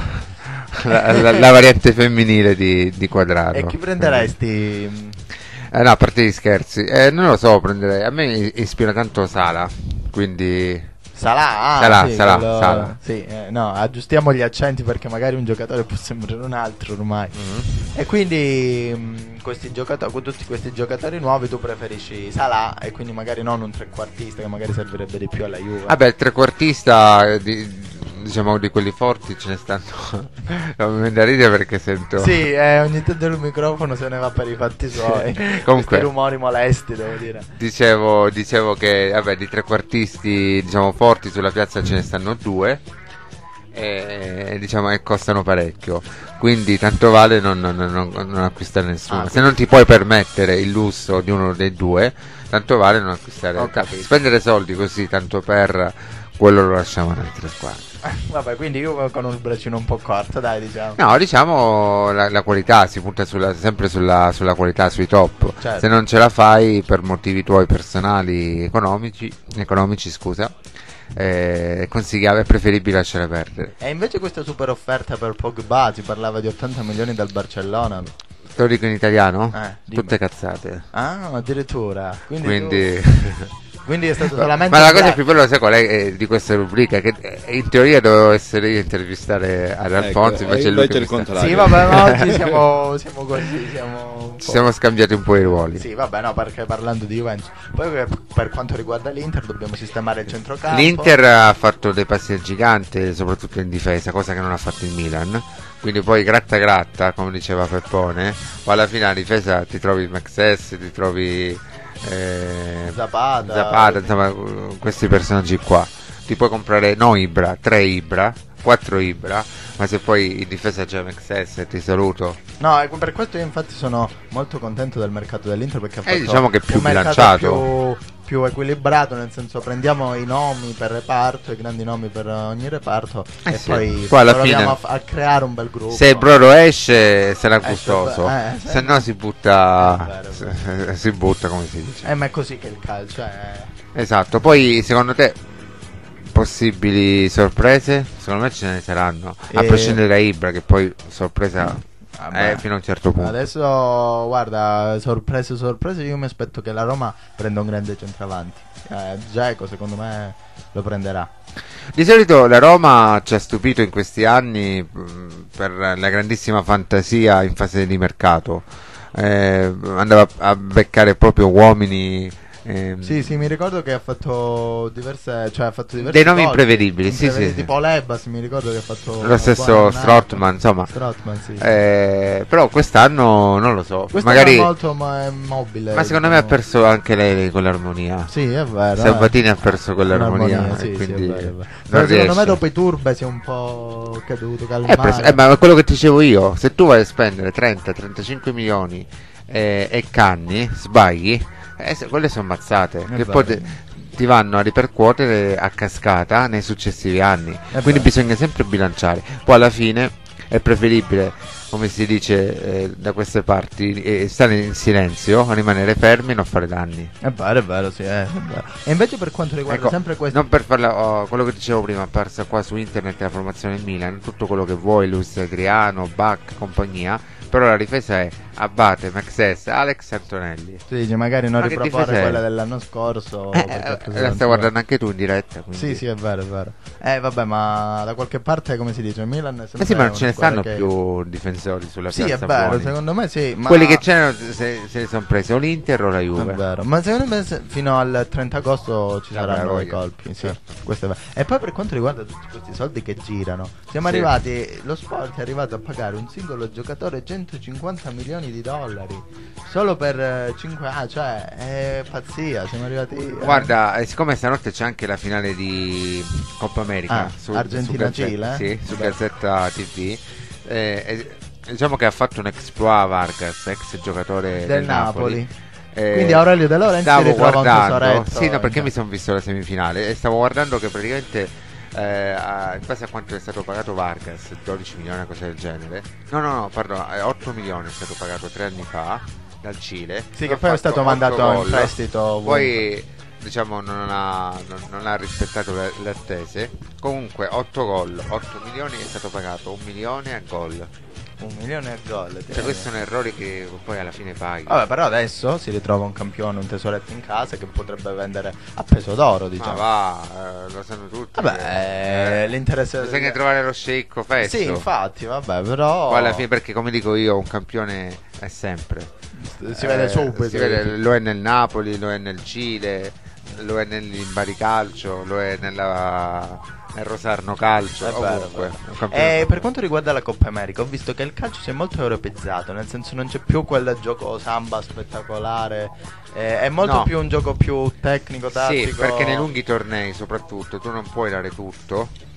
la, la- la variante femminile di, di Quadrado. E chi prenderesti? Eh, no, a parte gli scherzi. Eh, non lo so, prenderei. A me ispira tanto Sala. Quindi. Salah, ah, Salah, sì, Salah, quello- Salah. sì, eh, no, aggiustiamo gli accenti perché magari un giocatore può sembrare un altro ormai. Mm-hmm. E quindi mh, questi giocatori, con tutti questi giocatori nuovi tu preferisci Salah e quindi magari non un trequartista che magari servirebbe di più alla Juve. Vabbè, il trequartista eh, di, diciamo di quelli forti ce ne stanno. Non mi viene da ridere perché sento. Sì, eh, ogni tanto il microfono se ne va per i fatti suoi. Comunque- Questi rumori molesti, devo dire. Dicevo, dicevo che vabbè, di trequartisti diciamo forti sulla piazza ce ne stanno due. e, e, diciamo, e costano parecchio, quindi tanto vale non, non, non, non acquistare nessuno. Ah, se non ti puoi permettere il lusso di uno dei due, tanto vale non acquistare. Ho capito. Spendere soldi così tanto per quello lo lasciamo alle altre squadre. Vabbè, quindi io con un braccino un po' corto, dai, diciamo. No, diciamo la, la qualità, si punta sulla, sempre sulla, sulla qualità, sui top. Certo. Se non ce la fai per motivi tuoi personali, economici, economici scusa, eh, è consigliabile, è preferibile lasciare perdere. E invece questa super offerta per Pogba, si parlava di ottanta milioni dal Barcellona. Te lo dico in italiano? Eh, dimmi. Tutte cazzate. Ah, addirittura. Quindi, Quindi... tu- Quindi è stato solamente. Ma la un cosa bluff. più bella, sai qual è, eh, di questa rubrica? Che eh, in teoria dovevo essere io a intervistare ad Alfonso, Ecco, invece e è lui invece che il mi sta- contrario. Sì, vabbè, ma oggi siamo, siamo così, siamo un po'. Ci siamo scambiati un po' i ruoli. Sì, vabbè, no, perché parlando di Juventus. Poi per, per quanto riguarda l'Inter dobbiamo sistemare il centrocampo. L'Inter ha fatto dei passi al gigante, soprattutto in difesa, cosa che non ha fatto il Milan. Quindi poi gratta gratta, come diceva Peppone, ma alla fine a difesa ti trovi Maxes, ti trovi eh, Zapata. Zapata, insomma, questi personaggi qua. Ti puoi comprare no Ibra, tre Ibra, quattro Ibra, ma se poi in difesa c'è Maxes, ti saluto. No, e per questo io infatti sono molto contento del mercato dell'Inter perché ha Eh, fatto diciamo che è più un mercato bilanciato. più, più equilibrato, nel senso prendiamo i nomi per reparto, i grandi nomi per ogni reparto Eh e sì. poi, Poi alla proviamo fine- a, a creare un bel gruppo. Se Broro esce sarà Esce, gustoso, eh, se se no- no si butta, È vero, è si, si butta come si dice. Eh, ma è così che il calcio è. Esatto, poi secondo te possibili sorprese? Secondo me ce ne saranno, a E- prescindere da Ibra che poi sorpresa Vabbè. è fino a un certo punto. Adesso, guarda, sorprese, sorprese, io mi aspetto che la Roma prenda un grande centravanti. Eh, Dzeko secondo me lo prenderà. Di solito la Roma ci ha stupito in questi anni mh, per la grandissima fantasia in fase di mercato. Eh, andava a beccare proprio uomini. ehm, Sì, sì, mi ricordo che ha fatto diverse, cioè ha fatto diversi Dei nomi gol. imprevedibili, sì, sì, sì. Tipo Lebas, mi ricordo che ha fatto lo stesso buona annata. Strootman, insomma. Strootman, sì. Eh, però quest'anno non lo so. Questo magari è molto mo- mobile. Ma secondo me ha diciamo. perso anche lei quell'armonia. Sì, è vero. Sabatini eh. ha perso quell'armonia. Un'armonia, sì, e sì, quindi è vero, è vero. non Però secondo riesce. me dopo i turbe si è un po' caduto, Eh, calmare. preso- eh, ma è quello che ti dicevo io. Se tu vai a spendere trenta trentacinque milioni eh, e canni, sbagli, eh, se- quelle sono mazzate. È Che vero. poi te- ti vanno a ripercuotere a cascata nei successivi anni. È Quindi vero. bisogna sempre bilanciare. Poi alla fine è preferibile, come si dice eh, da queste parti, eh, stare in silenzio, rimanere fermi e non fare danni. È vero, è vero, sì, è, è vero. E invece per quanto riguarda Ecco, sempre questo. non per farla, oh, quello che dicevo prima, apparsa qua su internet la formazione del Milan, tutto quello che vuoi, Luis Adriano, Bach, compagnia, però la difesa è Abate, Maxes, Alex Antonelli. Tu dici, magari non Ma che riproporre difesa è? quella dell'anno scorso. Eh, perché eh, ha preso la tanti stai gol. guardando anche tu in diretta, quindi. Sì, sì, è vero, è vero. Eh, vabbè, ma da qualche parte, come si dice, il Milan è sempre Eh sì, ma non una ce ne squadra stanno che- più difensori sulla Sì, è piazza vero, buoni. secondo me sì. Ma... Quelli che c'erano se, se ne sono presi o l'Inter o la È Juve. vero, ma secondo me se- fino al trenta agosto ci Vabbè, saranno dei voglia. colpi. Sì, Certo. questo è vero. E poi per quanto riguarda tutti questi soldi che girano, siamo Sì. arrivati. Lo sport è arrivato a pagare un singolo giocatore centocinquanta milioni di dollari solo per cinque anni. Cioè, è pazzia. Siamo arrivati. eh. Guarda, eh, siccome stanotte c'è anche la finale di Coppa America Ah, su, Argentina-Cile, su Gazzetta, eh? sì, su Beh. Gazzetta T V, eh, eh, diciamo che ha fatto un exploit Vargas, ex giocatore del, Napoli. Eh, Quindi Aurelio De Laurentiis stavo ritrova un guardando, tesoretto sì, no, perché in- mi sono visto la semifinale e stavo guardando che praticamente eh, a- in base a quanto è stato pagato Vargas, dodici milioni, una cosa del genere. No, no, no, perdono, eh, otto milioni è stato pagato tre anni fa dal Cile. Sì, Ha che poi è fatto stato otto mandato in gol. prestito ovunque. Poi diciamo non ha, non, non ha rispettato le, le attese. Comunque otto gol, otto milioni è stato pagato, un milione a gol. Un milione a gol. Cioè questi sono errori che poi alla fine paghi. Vabbè, però adesso si ritrova un campione, un tesoretto in casa che potrebbe vendere a peso d'oro, Ma diciamo. va, eh, lo sanno tutti. Vabbè, Eh, l'interesse bisogna trovare lo sceicco festo. Sì, infatti, vabbè, però Poi alla fine, perché come dico io, un campione è sempre. si vede Eh, subito. si vede- lo è nel Napoli, lo è nel Cile, lo è nell'Imbari Calcio, lo è nella, nel Rosarno Calcio, È vero, ovunque. è vero. È un campione E completo. per quanto riguarda la Coppa America, ho visto che il calcio si è molto europeizzato, nel senso non c'è più quel gioco samba spettacolare, eh, è molto No. più un gioco più tecnico, tattico. Sì, perché nei lunghi tornei soprattutto tu non puoi dare tutto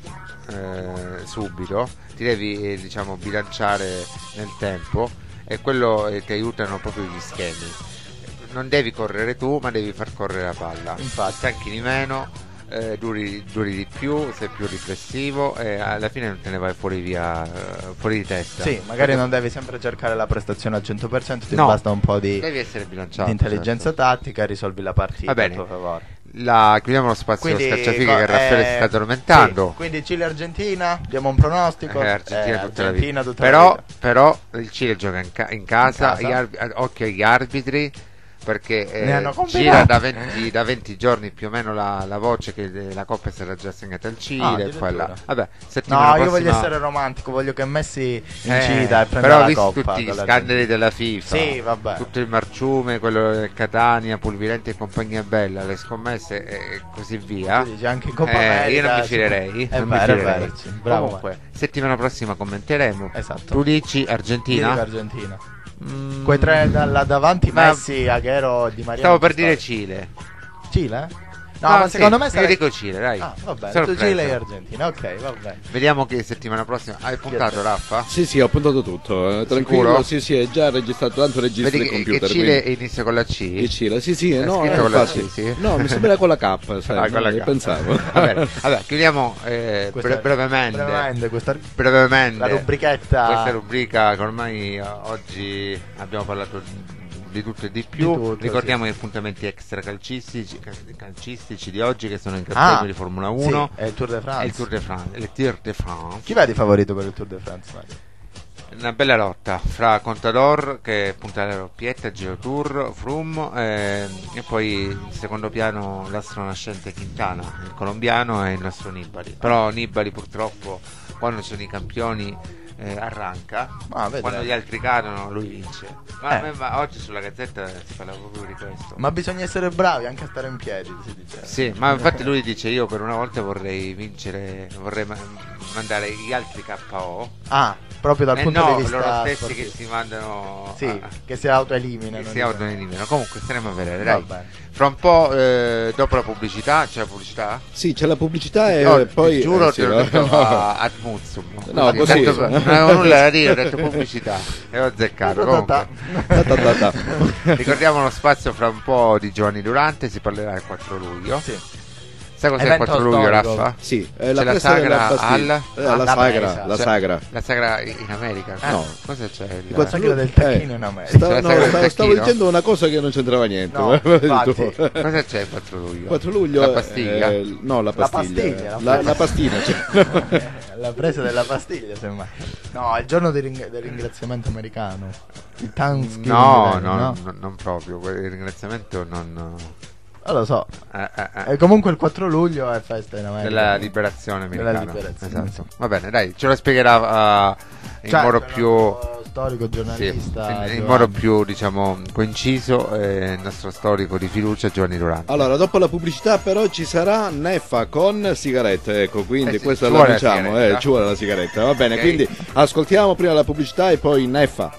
eh, subito, ti devi eh, diciamo bilanciare nel tempo, e quello eh, ti aiutano proprio gli schemi. Non devi correre tu, ma devi far correre la palla. Infatti. Stanchi di meno, eh, duri, duri di più, sei più riflessivo e alla fine non te ne vai fuori via eh, fuori di testa. Sì, magari Perché non devi sempre cercare la prestazione al cento per cento, ti No, basta un po' di, devi essere bilanciato, di intelligenza tattica e risolvi la partita. Va bene. a tuo favore. La, chiudiamo lo spazio dello Quindi, scacciafighe co- che Raffaele si eh, sta addormentando. sì, quindi Cile-Argentina, diamo un pronostico. Eh, Argentina Eh, tutta la Argentina vita. tutta la Però, vita. però il Cile gioca in, ca- in casa, In casa. gli arbi- eh, occhio agli arbitri, perché Ne hanno eh, combinato. gira da venti, da venti giorni più o meno la, la voce che eh, la Coppa sarà già assegnata al Cile. Ah, e poi là. addirittura. Vabbè, No, settimana io prossima... voglio essere romantico, voglio che Messi Eh, incida e prenda però la visto coppa. tutti gli dalla scandali gente. della FIFA, Sì, vabbè. tutto il marciume, quello del Catania, Pulvirenti e compagnia bella, le scommesse e così via. Tu dici anche in Coppa Eh, America, io non mi sì. firerei. È non mi vero, è firerei. vero, sì. Bravo. Comunque, settimana prossima commenteremo. Esatto. Tu dici Io Argentina? dico Argentina. Quei tre dalla davanti, Ma- Messi, Aguero, Di Maria. Stavo non per ci dire sta. Cile. Cile? No, No, ma sì, secondo me io sarebbe... dico Cile, dai. Ah, va bene, Sorpresa. tu Cile e Argentina, ok, va bene. Vediamo che settimana prossima. Hai puntato, Raffa? Sì, sì, ho puntato tutto. eh, Tranquillo, Sicuro? sì, sì, è già registrato, tanto registro Vedi il che, computer. che Cile quindi- inizia con la C? Il Cile, sì, sì, È no, scritto eh, con la infatti. C, sì? No, mi sembra con la K, sai, Ah, con la no, K. pensavo. Vabbè, vabbè, chiudiamo eh, Questa- bre- brevemente. brevemente, questa- brevemente la rubrichetta- Questa rubrica che ormai eh, oggi abbiamo parlato di tutto e di più. Di tutto, Ricordiamo sì. gli appuntamenti extra calcistici, calcistici di oggi, che sono il Gran Premio Ah, di Formula uno sì, è il Tour de France. e il Tour de France, il Tour de France. Chi vedi favorito per il Tour de France? Mario? Una bella lotta fra Contador, che punta alla Pietta, Geotour, Froome, eh, e poi in secondo piano l'astro nascente Quintana, il colombiano, e il nostro Nibali. Però Nibali purtroppo, quando sono i campioni, eh, arranca, Ah, vedrai. quando gli altri cadono lui vince. Ma, Eh. a me- ma oggi sulla Gazzetta si parla proprio di questo. Ma bisogna essere bravi anche a stare in piedi, si dice. Sì, ma infatti lui dice: io per una volta vorrei vincere, vorrei ma- mandare gli altri K O. Ah, proprio dal Eh punto no, di vista loro stessi sportivo. che si mandano Sì, a- che si autoeliminano. che si diciamo. autoeliminano. Comunque staremo a vedere, Va dai. bene. Fra un po', eh, dopo la pubblicità, c'è la pubblicità? Sì, c'è la pubblicità e No, poi... ti giuro, eh, sì, te l'ho no, detto no. a- ad Muzzum. No, Sì, così. tanto- non avevo nulla da dire, ho detto pubblicità e ho azzeccato. Comunque. Ta ta ta ta. Ricordiamo lo spazio fra un po' di Giovanni Durante, si parlerà il quattro luglio. Sì. Sai cos'è il Evento quattro luglio, storico. Raffa? Sì, è C'è la la festa sagra della Bastiglia. al... Eh, la alla sagra, Mesa. la Cioè, sagra. La sagra in America? No. Cosa c'è? Il... Il quattro sagra del luglio- tacchino eh, in America. stavo- La no, sagra del stavo, stavo tacchino? dicendo una cosa che non c'entrava niente. No, Vedi infatti. tu. Cosa c'è il quattro luglio? quattro luglio La pastiglia? eh, no, la La pastiglia. pastiglia, La, la la pastina, cioè. La presa della pastiglia, semmai. No, è il giorno del, ring- del ringraziamento americano. Il Thanksgiving. No, Day, no, no? no, non proprio. Il ringraziamento non... Eh, lo so. Eh, eh, eh. E comunque il quattro luglio è festa in America. Della liberazione Della americana. liberazione, Esatto. Va bene, dai, ce lo spiegherà uh, in Cioè, modo il più... nostro storico Sì, giornalista. in, in Giovanni. modo più, diciamo, coinciso, eh, il nostro storico di fiducia Giovanni Durante. Allora, dopo la pubblicità però ci sarà Neffa con sigarette, ecco, quindi Eh sì, questo ci lo vuole la diciamo, sigaretta. eh, ci vuole la sigaretta, va bene, Ok. quindi ascoltiamo prima la pubblicità e poi Neffa.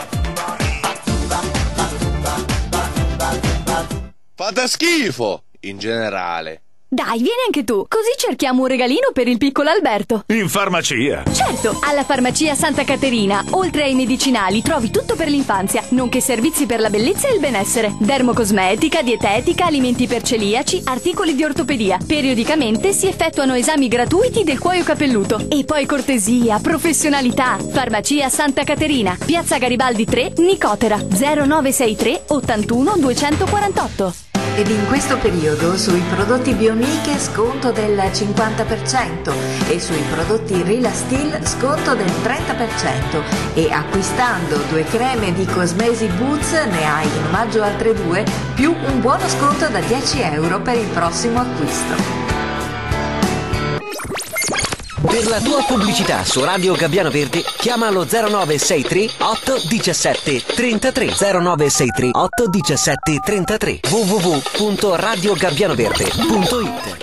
Fate schifo, in generale. Dai, vieni anche tu, così cerchiamo un regalino per il piccolo Alberto. In farmacia. Certo, alla farmacia Santa Caterina, oltre ai medicinali, trovi tutto per l'infanzia, nonché servizi per la bellezza e il benessere. Dermocosmetica, dietetica, alimenti per celiaci, articoli di ortopedia. Periodicamente si effettuano esami gratuiti del cuoio capelluto. E poi cortesia, professionalità. Farmacia Santa Caterina, Piazza Garibaldi tre, Nicotera, zero nove sei tre ottantuno duecentoquarantotto. Ed in questo periodo sui prodotti Biomiche sconto del cinquanta per cento e sui prodotti Rilastil sconto del trenta per cento e acquistando due creme di Cosmesi Boots ne hai in omaggio altre due più un buono sconto da dieci euro per il prossimo acquisto. Per la tua pubblicità su Radio Gabbiano Verde chiama lo zero nove sei tre otto uno sette tre tre zero nove sei tre otto uno sette tre tre w w w punto radio gabbiano verde punto it.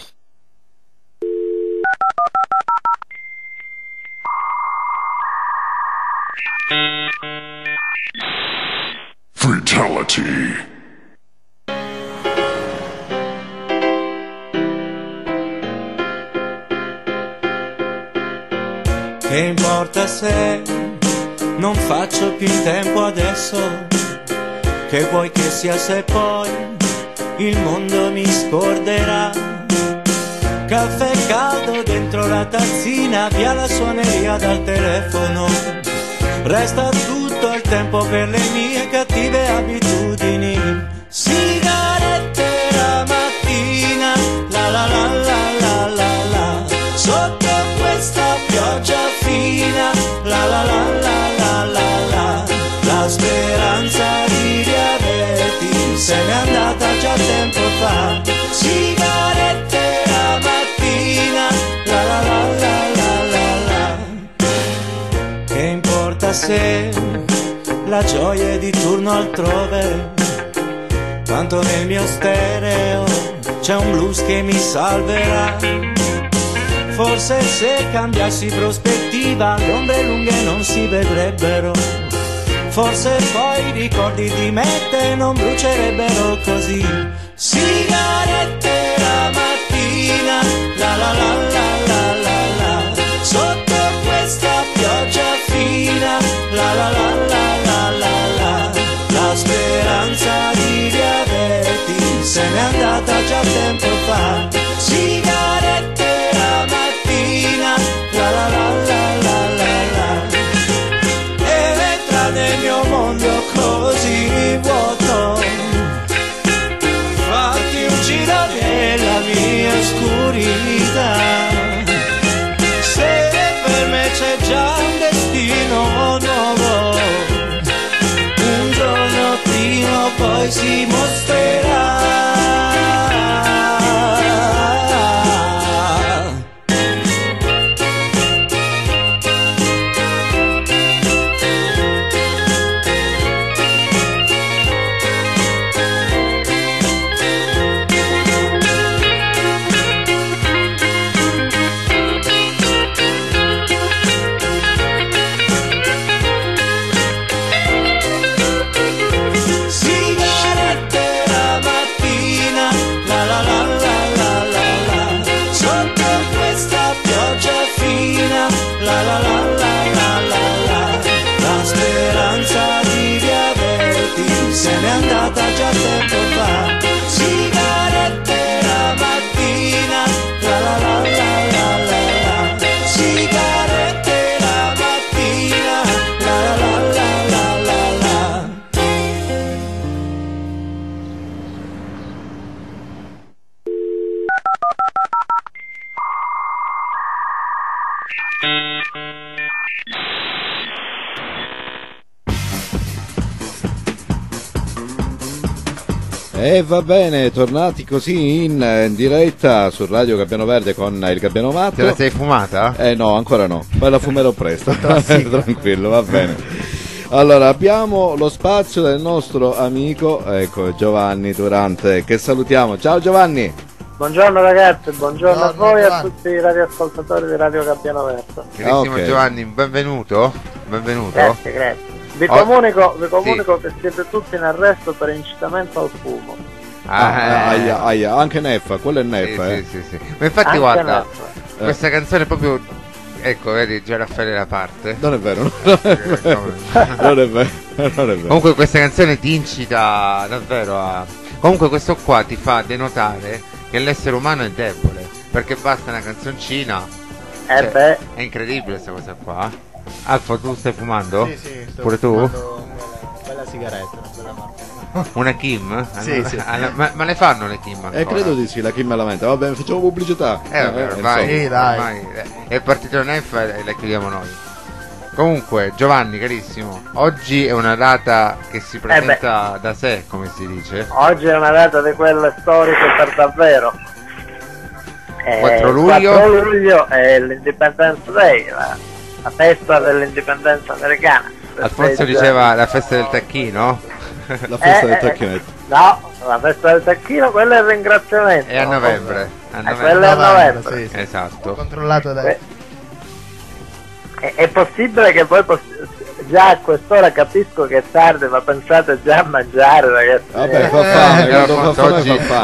Fatality. Che importa se non faccio più in tempo adesso? Che vuoi che sia se poi il mondo mi scorderà? Caffè caldo dentro la tazzina, via la suoneria dal telefono. Resta tutto il tempo per le mie cattive abitudini. Sigarette la mattina, la la la la la la la. Sotto questa pioggia fina, la la la la la la la. La speranza di riaverti se n'è andata già tempo fa. Sigarette la mattina, la la la la la la la. Che importa se la gioia è di turno altrove, tanto nel mio stereo c'è un blues che mi salverà. Forse se cambiassi prospettiva le ombre lunghe non si vedrebbero. Forse poi i ricordi di me te non brucierebbero così. Sigarette la mattina, la la la la la la la. Sotto questa pioggia fina, la la la la la la la. La speranza di riaverti se n'è andata già tempo fa. Sigarette la mattina, la la la la la la la. E entra nel mio mondo così vuoto, fatti un giro nella mia oscurità. Se per me c'è già un destino nuovo, un giorno prima o poi si mostrerà. La la la la la la la. La speranza di riaverti se n'è andata già tempo fa. Sigarette la mattina, la la la la la la la. Sigarette la mattina, la la la la la la la. E va bene, tornati così in, in diretta su Radio Gabbiano Verde con il Gabbiano Matto. Te la sei fumata? Eh no, ancora no, poi la fumerò presto. Tranquillo, va bene. Allora, abbiamo lo spazio del nostro amico, ecco, Giovanni Durante, che salutiamo. Ciao Giovanni! Buongiorno ragazzi, buongiorno, Buongiorno, a voi e a Giovanni. tutti i radioascoltatori di Radio Gabbiano Verde. Carissimo Ah, ok. Giovanni, benvenuto. Benvenuto. Grazie, grazie. Vi Oh, comunico, vi comunico che siete tutti in arresto per incitamento al fumo. Ah, Ah, eh. aia, aia, anche Neffa, quello è Neffa, Sì, eh. sì, sì, sì. Ma infatti Anche guarda, Neffa. questa canzone è proprio, ecco, vedi già Raffaele la parte. Non è vero, non è vero, non è vero, non è vero. Comunque questa canzone ti incita davvero a... Comunque questo qua ti fa denotare che l'essere umano è debole, perché basta una canzoncina. Eh Cioè, beh. è incredibile questa cosa qua. Alfa, tu stai fumando? Sì, sì, sto Pure tu? fumando una bella sigaretta, una bella marca. Una Kim? Sì, sì. Ah, ma, ma le fanno le Kim ancora? Eh, credo di sì, la Kim me la mente. Va bene, facciamo pubblicità. Eh, vabbè, Eh, ormai, insomma. Sì, dai. ormai è partito il Nef e la chiudiamo noi. Comunque, Giovanni, carissimo, oggi è una data che si presenta da sé, come si dice. Oggi è una data di quelle storiche per davvero. Eh, quattro luglio? quattro luglio è l'Independence Day, la, la festa dell'indipendenza americana. Alfonso Festeggia- diceva la festa del tacchino? La festa Eh, del eh, tacchinetto. No, la festa del tacchino, quello è il ringraziamento. È a novembre. A Eh, novembre. quello è a novembre. Sì, sì. Esatto. Controllato da... Eh, È, è possibile che poi poss- già a quest'ora capisco che è tardi, ma pensate già a mangiare, ragazzi. Vabbè, Eh, fa fame, Eh, quando fa Alfonso, fame oggi- fa fame.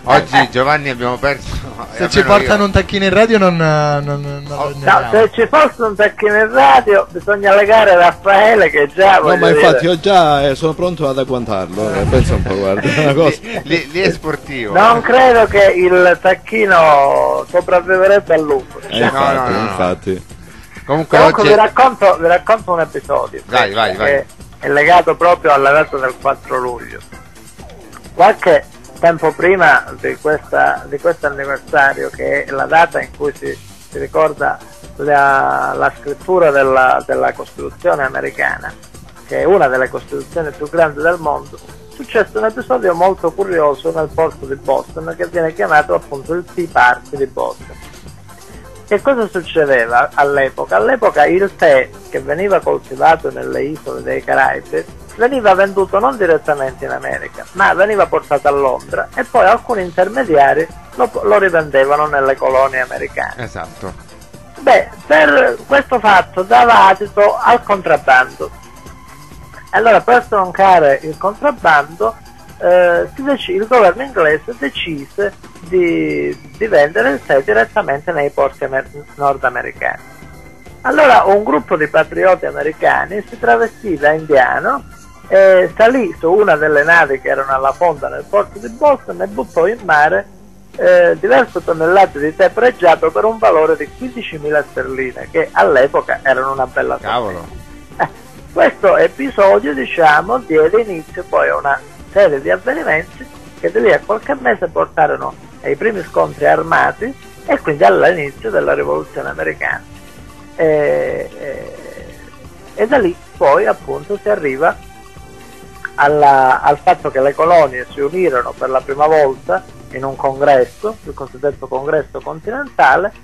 Oggi Giovanni abbiamo perso. Se ci portano io. un tacchino in radio non, non, non oh, no, se ci fosse un tacchino in radio bisogna legare Raffaele che già... No, ma dire... infatti io già eh, sono pronto ad agguantarlo, eh, pensa un po', guarda, una cosa. Lì, lì è sportivo. Non eh. credo che il tacchino sopravviverebbe a lungo. Eh, infatti, no, no, no, infatti. Comunque, Comunque oggi... vi, racconto, vi racconto un episodio. Vai, vai, vai. Che è legato proprio alla data del quattro luglio. Qualche tempo prima di, questa, di questo anniversario, che è la data in cui si, si ricorda la, la scrittura della, della Costituzione americana, che è una delle Costituzioni più grandi del mondo, successe un episodio molto curioso nel porto di Boston che viene chiamato appunto il Tea Party di Boston. Che cosa succedeva all'epoca? All'epoca il tè che veniva coltivato nelle isole dei Caraibi veniva venduto non direttamente in America, ma veniva portato a Londra e poi alcuni intermediari lo, lo rivendevano nelle colonie americane. Esatto. Beh, per questo fatto dava adito al contrabbando. Allora, per stroncare il contrabbando, eh, si dec- il governo inglese decise di, di vendere il tè direttamente nei porti amer- nordamericani. Allora un gruppo di patrioti americani si travestì da indiano, eh, salì su una delle navi che erano alla fonda nel porto di Boston e buttò in mare eh, diverse tonnellate di tè pregiato per un valore di quindicimila sterline, che all'epoca erano una bella somma. Cavolo. Eh, questo episodio, diciamo, diede inizio poi a una serie di avvenimenti che di lì a qualche mese portarono ai primi scontri armati e quindi all'inizio della rivoluzione americana. E, e, e da lì poi appunto si arriva alla, al fatto che le colonie si unirono per la prima volta in un congresso, il cosiddetto congresso continentale,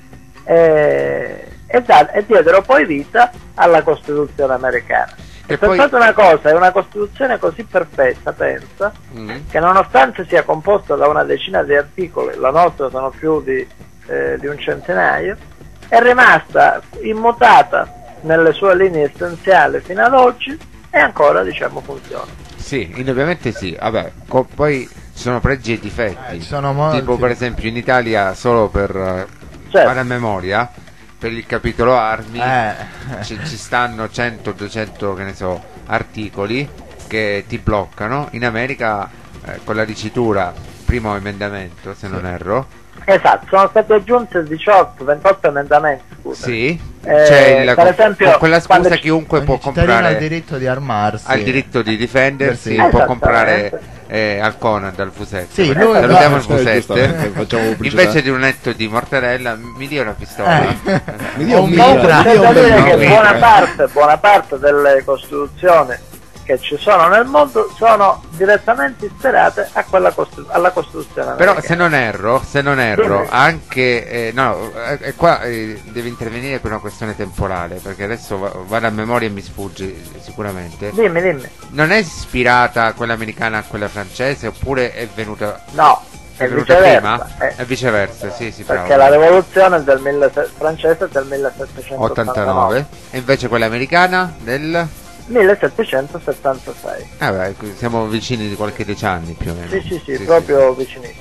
e, e, da, e diedero poi vita alla Costituzione americana. E e pensate poi... una cosa, è una Costituzione così perfetta, pensa, mm. che nonostante sia composta da una decina di articoli, la nostra sono più di, eh, di un centinaio, è rimasta immutata nelle sue linee essenziali fino ad oggi e ancora, diciamo, funziona. Sì, indubbiamente sì. Vabbè, co- poi ci sono pregi e difetti. Eh, ci sono molti. Tipo per esempio in Italia, solo per certo. fare a memoria, per il capitolo armi eh. ci, ci stanno cento duecento che ne so articoli che ti bloccano. In America eh, con la dicitura primo emendamento, se sì. non erro. Esatto, sono stati aggiunti diciotto ventotto emendamenti, scusa. Sì, eh, c'è la, per esempio, con quella scusa chiunque può comprare, ha il diritto di armarsi, ha il diritto di difendersi, sì. può comprare eh, al Conad, al Fusetto. Sì, noi salutiamo il Fusetto. Eh, invece di un netto di mortadella mi dia una pistola. Eh. mi dia un mitra. C'è da dire che un buona parte, buona parte delle costituzioni che ci sono nel mondo sono direttamente ispirate a quella Costitu- alla Costituzione americana. Però se non erro, se non erro, Dimmi. anche eh, no, eh, qua eh, deve intervenire per una questione temporale, perché adesso va- vado a memoria e mi sfugge sicuramente. Dimmi, dimmi. Non è ispirata quella americana a quella francese, oppure è venuta No, è, è venuta viceversa, prima? eh. È viceversa, sì, sì, Perché bravo. la rivoluzione del mille, francese è del millesettecentottantanove. E invece quella americana del millesettecentosettantasei. Ah beh, siamo vicini di qualche decennio più o meno. Sì, sì, sì, sì proprio sì. vicinissimo.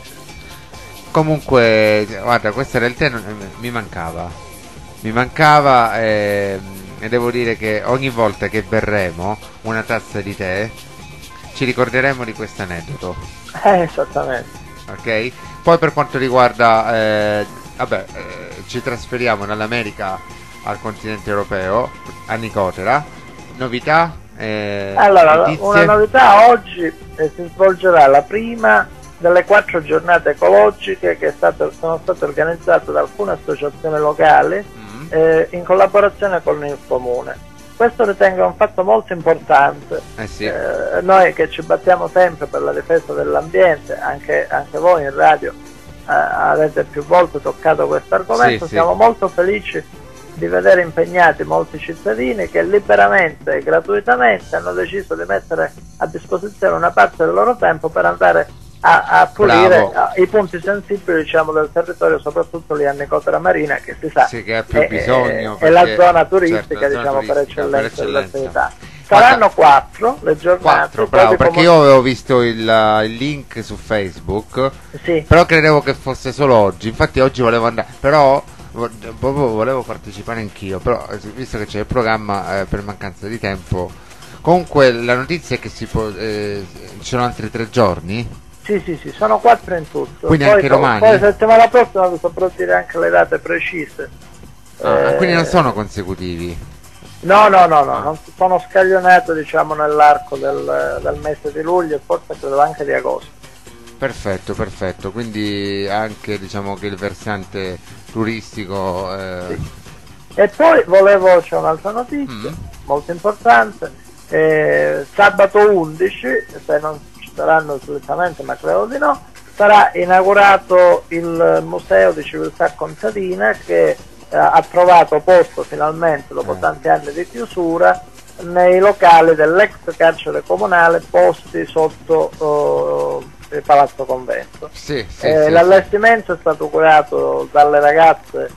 Comunque, guarda, questa realtà non, mi mancava. Mi mancava eh, e devo dire che ogni volta che berremo una tazza di tè ci ricorderemo di questo aneddoto. Eh, esattamente. Ok? Poi per quanto riguarda eh, vabbè, eh, ci trasferiamo dall'America al continente europeo, a Nicotera. Novità? Eh, allora, notizie? Una novità oggi eh, si svolgerà la prima delle quattro giornate ecologiche che è stato, sono state organizzate da alcune associazioni locali mm. eh, in collaborazione con il Comune. Questo ritengo un fatto molto importante. Eh sì. eh, noi che ci battiamo sempre per la difesa dell'ambiente, anche, anche voi in radio eh, avete più volte toccato questo argomento, sì, siamo sì. molto felici di vedere impegnati molti cittadini che liberamente e gratuitamente hanno deciso di mettere a disposizione una parte del loro tempo per andare a, a pulire a, i punti sensibili, diciamo, del territorio, soprattutto lì a Nicotera Marina, che si sa sì, che ha più è, bisogno è, è la perché, zona turistica, certo, la diciamo, zona per turistica, eccellenza per eccellenza. dell'attività. Saranno quattro le giornate. Quattro, bravo, poi perché come- io avevo visto il, il link su Facebook, Sì. però credevo che fosse solo oggi. Infatti oggi volevo andare, però vo- proprio volevo partecipare anch'io, però eh, visto che c'è il programma, eh, per mancanza di tempo. Comunque la notizia è che si può, eh, ci sono altri tre giorni. Sì, sì, sì, sono quattro in tutto. Quindi poi, anche domani? Poi settimana prossima vi saprò dire anche le date precise. Ah, Eh, quindi non sono consecutivi. No, no, no, no, non sono scaglionato diciamo nell'arco del, del mese di luglio e forse credo anche di agosto. Perfetto, perfetto. Quindi anche diciamo che il versante turistico. Eh... E poi volevo, c'è un'altra notizia molto importante, eh, sabato undici, se non ci saranno solitamente ma credo di no, sarà inaugurato il Museo di Civiltà Contadina che eh, ha trovato posto finalmente dopo tanti anni di chiusura nei locali dell'ex carcere comunale posti sotto eh, il Palazzo Convento. Sì, sì, Eh, sì, l'allestimento è stato curato dalle ragazze,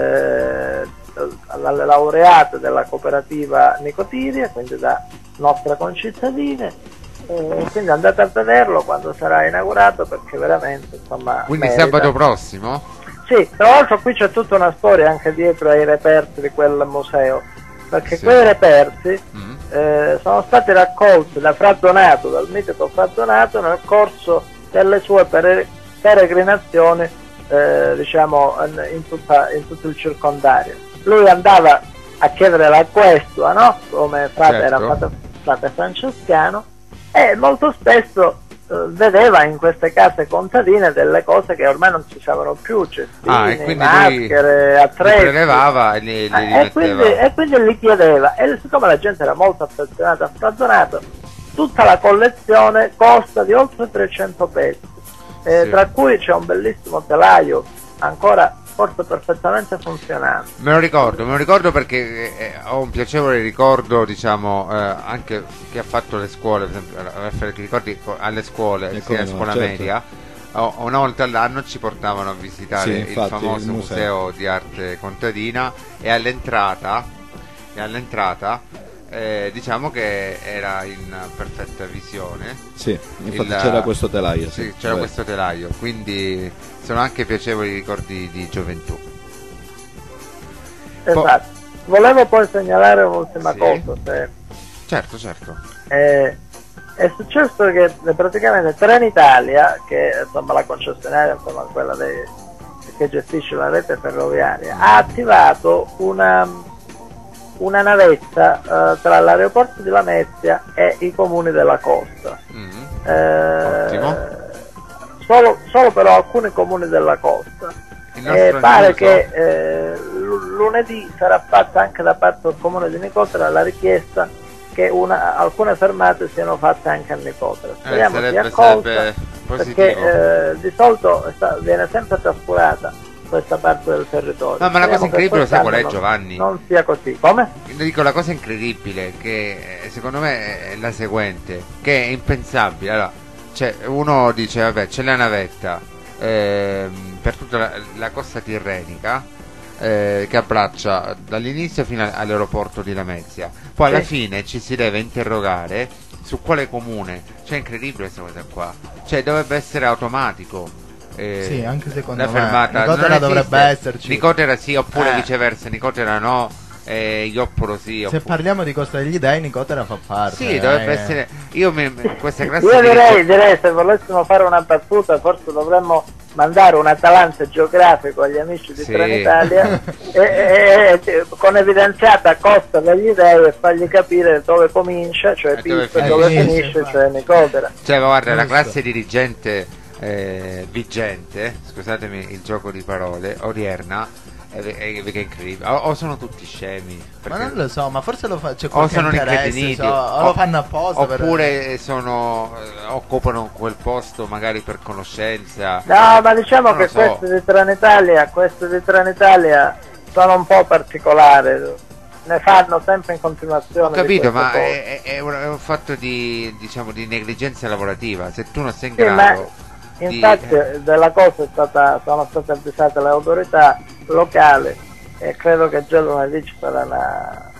eh, dalle laureate della cooperativa Nicotiria, quindi da nostre concittadine, eh, quindi andate a vederlo quando sarà inaugurato perché veramente insomma Quindi merita. sabato prossimo? Sì, tra l'altro qui c'è tutta una storia anche dietro ai reperti di quel museo, perché Sì. quei reperti eh, sono stati raccolti da Fra Donato, dal mitico Fra Donato, nel corso delle sue pere- peregrinazioni eh, diciamo in, tutta- in tutto il circondario. Lui andava a chiedere la questua, no? Come frate, Certo. era frate, frate francescano, e molto spesso eh, vedeva in queste case contadine delle cose che ormai non si usavano più, cestini, Ah, e quindi maschere, lui attrezzi. li prelevava e li, li Eh, e, rimetteva. quindi, e quindi gli chiedeva, e siccome la gente era molto affezionata a Fra Donato, tutta la collezione costa di oltre trecento pezzi, eh, Sì. tra cui c'è un bellissimo telaio ancora forse perfettamente funzionante. Me lo ricordo, me lo ricordo perché eh, ho un piacevole ricordo, diciamo, eh, anche chi ha fatto le scuole, per esempio, a fare che ricordi co- alle scuole, E sia come a no, scuola certo. media, o- una volta all'anno ci portavano a visitare Sì, il infatti, famoso il museo. museo di arte contadina e all'entrata, e all'entrata eh, diciamo che era in perfetta visione. Sì, infatti Il- c'era questo telaio. Sì, Sì, c'era Beh. questo telaio, quindi sono anche piacevoli ricordi di gioventù. Esatto. Volevo poi segnalare un'ultima Sì. cosa, se Certo, certo. Eh, è successo che eh, praticamente Trenitalia, che è insomma la concessionaria, insomma quella dei- che gestisce la rete ferroviaria, ha attivato una, una navetta eh, tra l'aeroporto di Lamezia e i comuni della costa. Eh, Ottimo. Solo, solo però alcuni comuni della costa. Il nostro Eh, pare aiuto. che eh, l- lunedì sarà fatta anche da parte del comune di Nicotera la richiesta che una, alcune fermate siano fatte anche a Nicotera. Speriamo sia sarebbe- accolta, sarebbe positivo. perché eh, di solito sta- viene sempre trascurata questa parte del territorio. No, ma la cosa Speriamo che incredibile lo sai qual è, quest'anno Giovanni? Non, non sia così. Come? Dico, la cosa incredibile che eh, secondo me è la seguente, che è impensabile. Allora, cioè, uno dice, vabbè, c'è la navetta ehm, per tutta la, la costa tirrenica eh, che abbraccia dall'inizio fino a- all'aeroporto di Lamezia. Poi alla Sì. fine ci si deve interrogare su quale comune. Cioè, è incredibile questa cosa qua. Cioè, dovrebbe essere automatico. eh, Sì, anche secondo la me. fermata Nicotera non dovrebbe esiste. esserci. Nicotera sì, oppure Eh. viceversa, Nicotera no, eh, Ioppolo sì. Se oppure- parliamo di Costa degli Dei, Nicotera fa parte. Sì, dovrebbe eh. essere. Io mi, questa classe Io di direi, direi se volessimo fare una battuta forse dovremmo mandare un Atalante geografico agli amici di Sì. Trenitalia e, e- e- con evidenziata Costa degli Dei e fargli capire dove comincia, cioè E dove Pizzo, e dove finisce. finisce, cioè Nicotera. Cioè, ma guarda, la Giusto. classe dirigente eh, vigente, scusatemi il gioco di parole, odierna, è, è, è incredibile. O, o sono tutti scemi. Ma perché- non lo so, ma forse lo fa, c'è o qualche sono interesse, incretiniti, so, o lo fanno apposta per- oppure sono, eh, occupano quel posto magari per conoscenza. No, ma diciamo Non lo che so. questi di Trenitalia, questi di Trenitalia sono un po' particolari, ne fanno sempre in continuazione. Ho capito, di queste ma cose. è, è un, è un fatto di, diciamo, di negligenza lavorativa. Se tu non sei in Sì, ma grado di- infatti della cosa è stata, sono state avvisate le autorità locali e credo che già lunedì ci sarà una,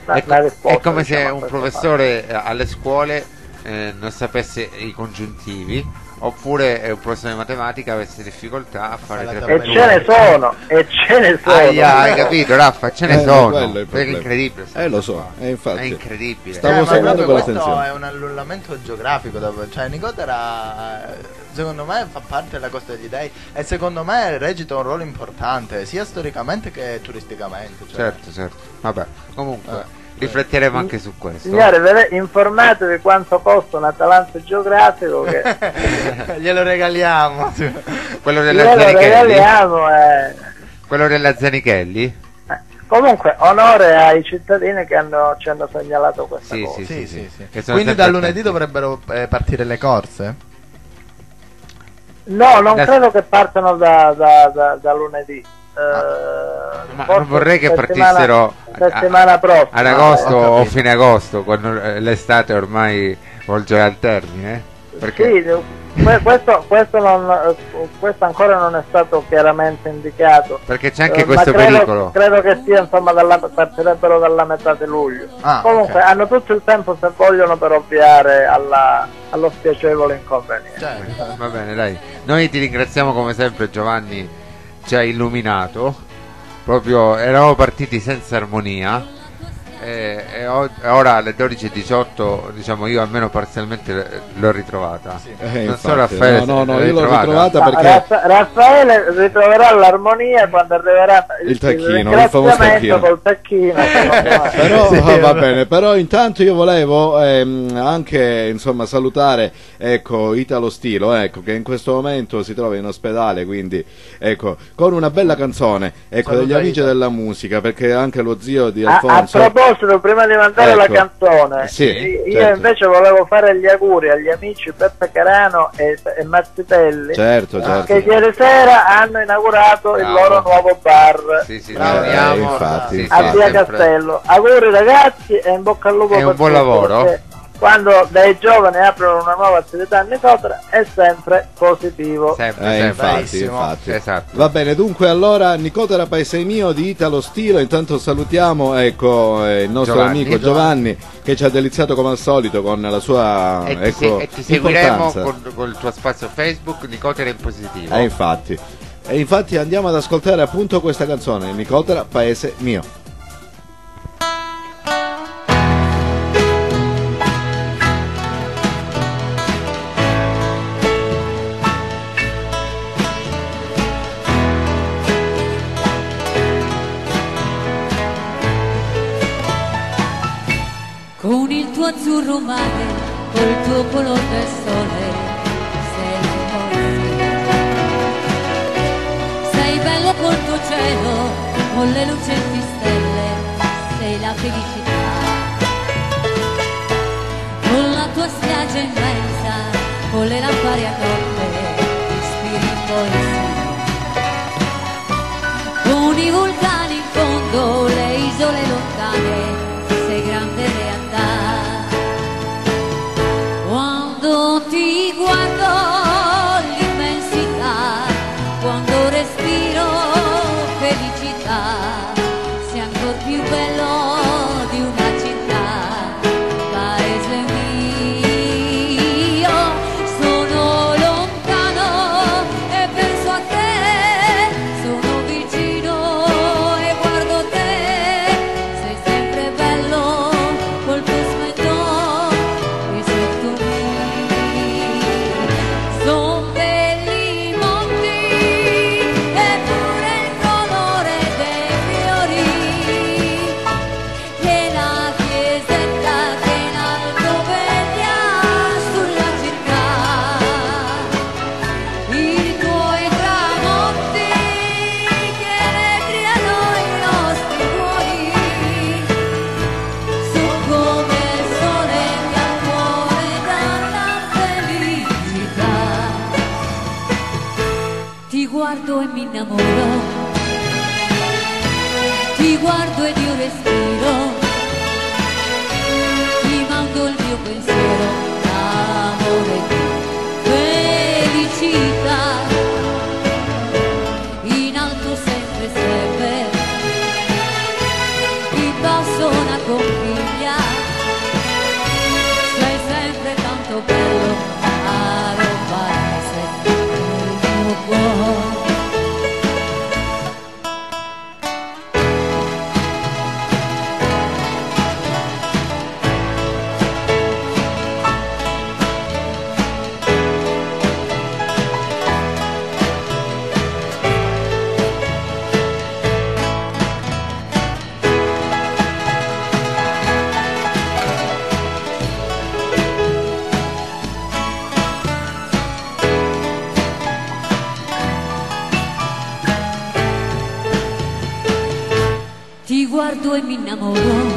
è, la risposta, è come diciamo, se a un questa professore eh, alle scuole eh, non sapesse i congiuntivi, oppure eh, un professore di matematica avesse difficoltà a fare E tre ce ne sono, e ce ne sono. Aia, hai capito, Raffa? Ce ne Eh, sono. quello è il È problema. incredibile. Eh, lo so, eh, infatti. È incredibile. Stavo Eh, ma seguendo proprio con questo attenzione. è un annullamento geografico, dove- cioè Nicotera eh, secondo me fa parte della Costa degli Dei e secondo me recita un ruolo importante sia storicamente che turisticamente, cioè. Certo, certo. Vabbè, comunque Eh. rifletteremo anche su questo. Signore, vede- informatevi quanto costa un Atalanto geografico che Glielo regaliamo. Quello della glielo Zanichelli? regaliamo. E... Quello della Zanichelli? Comunque, onore ai cittadini che hanno, ci hanno segnalato questa Sì, cosa. sì, sì, sì. Che sono Quindi sempre da lunedì attenti. dovrebbero eh, partire le corse? No, non Da- credo che partano da, da, da, da lunedì. Eh, Ma forse non vorrei che settimana- partissero settimana a- prossima. ad agosto Eh, ho o capito. fine agosto, quando eh, l'estate ormai volge al termine. eh? Perché Sì, que- questo, questo, non, eh, questo ancora non è stato chiaramente indicato. Perché c'è anche Eh, questo ma credo, pericolo. credo che sia insomma dalla, partirebbero dalla metà di luglio. Ah, Comunque ok. hanno tutto il tempo se vogliono per ovviare alla, allo spiacevole inconveniente. Va bene, dai. Noi ti ringraziamo come sempre, Giovanni, ci hai illuminato. Proprio eravamo partiti senza armonia. E, e o- e ora alle dodici e diciotto, diciamo, io almeno parzialmente l'ho ritrovata. Eh, non so, infatti, Raffaele, no, no, no, l'hai io l'ho ritrovata? ritrovata Ma perché Raffa- Raffaele ritroverà l'armonia quando arriverà Il tacchino, il famoso ringraziamento tacchino. col tacchino. però Sì, ah, va bene, però intanto io volevo ehm, anche insomma salutare ecco Italo Stilo, ecco, che in questo momento si trova in ospedale, quindi ecco, con una bella canzone, ecco, Saluta degli amici Italo. della musica, perché anche lo zio di A, a Alfonso proposito, prima di mandare la Ecco. canzone, Sì, io certo. invece volevo fare gli auguri agli amici Peppe Carano e, e Mazzitelli, Certo, certo. che ieri sera hanno inaugurato il Bravo. loro nuovo bar Sì, sì, Eh, lavoriamo. infatti, Sì, a sì, Via sempre. Castello. Auguri ragazzi e in bocca al lupo È per un buon tutto, lavoro. perché quando dei giovani aprono una nuova attività a Nicotera è sempre positivo. Sempre, Eh, sempre. infatti, Bravissimo. infatti. Esatto. Va bene, dunque allora Nicotera Paese Mio di Italo Stilo, intanto salutiamo ecco eh, il nostro Giovanni. amico Giovanni che ci ha deliziato come al solito con la sua E ti, ecco, se- e ti seguiremo importanza. con, con il tuo spazio Facebook Nicotera in positivo. Eh, infatti. E infatti andiamo ad ascoltare appunto questa canzone, Nicotera Paese Mio. Con il tuo azzurro mare, col tuo color del sole, sei l'amore. Sei bello col tuo cielo, con le lucenti stelle, sei la felicità. Con la tua spiaggia immensa, con le lampade a notte, ispiri poesia. Con i vulcani in fondo, le isole lontane, sei grande realtà. Quando ti guardo l'immensità, quando respiro felicità, sei ancor più bello di una città. Paese mio, sono lontano e penso a te, sono vicino e guardo te, sei sempre bello col tuo splendore qui sotto me. Son belli monti eppure il colore dei fiori, che la chiesetta che in alto veglia sulla città, i tuoi tramonti che recriano i nostri cuori, sono come il sole che al cuore dà la felicità. Ti guardo e mi innamoro, ti guardo ed io respiro, ti mando il mio pensiero, amore di felicità. In alto sempre sempre, in basso una conquista. e mi innamoro,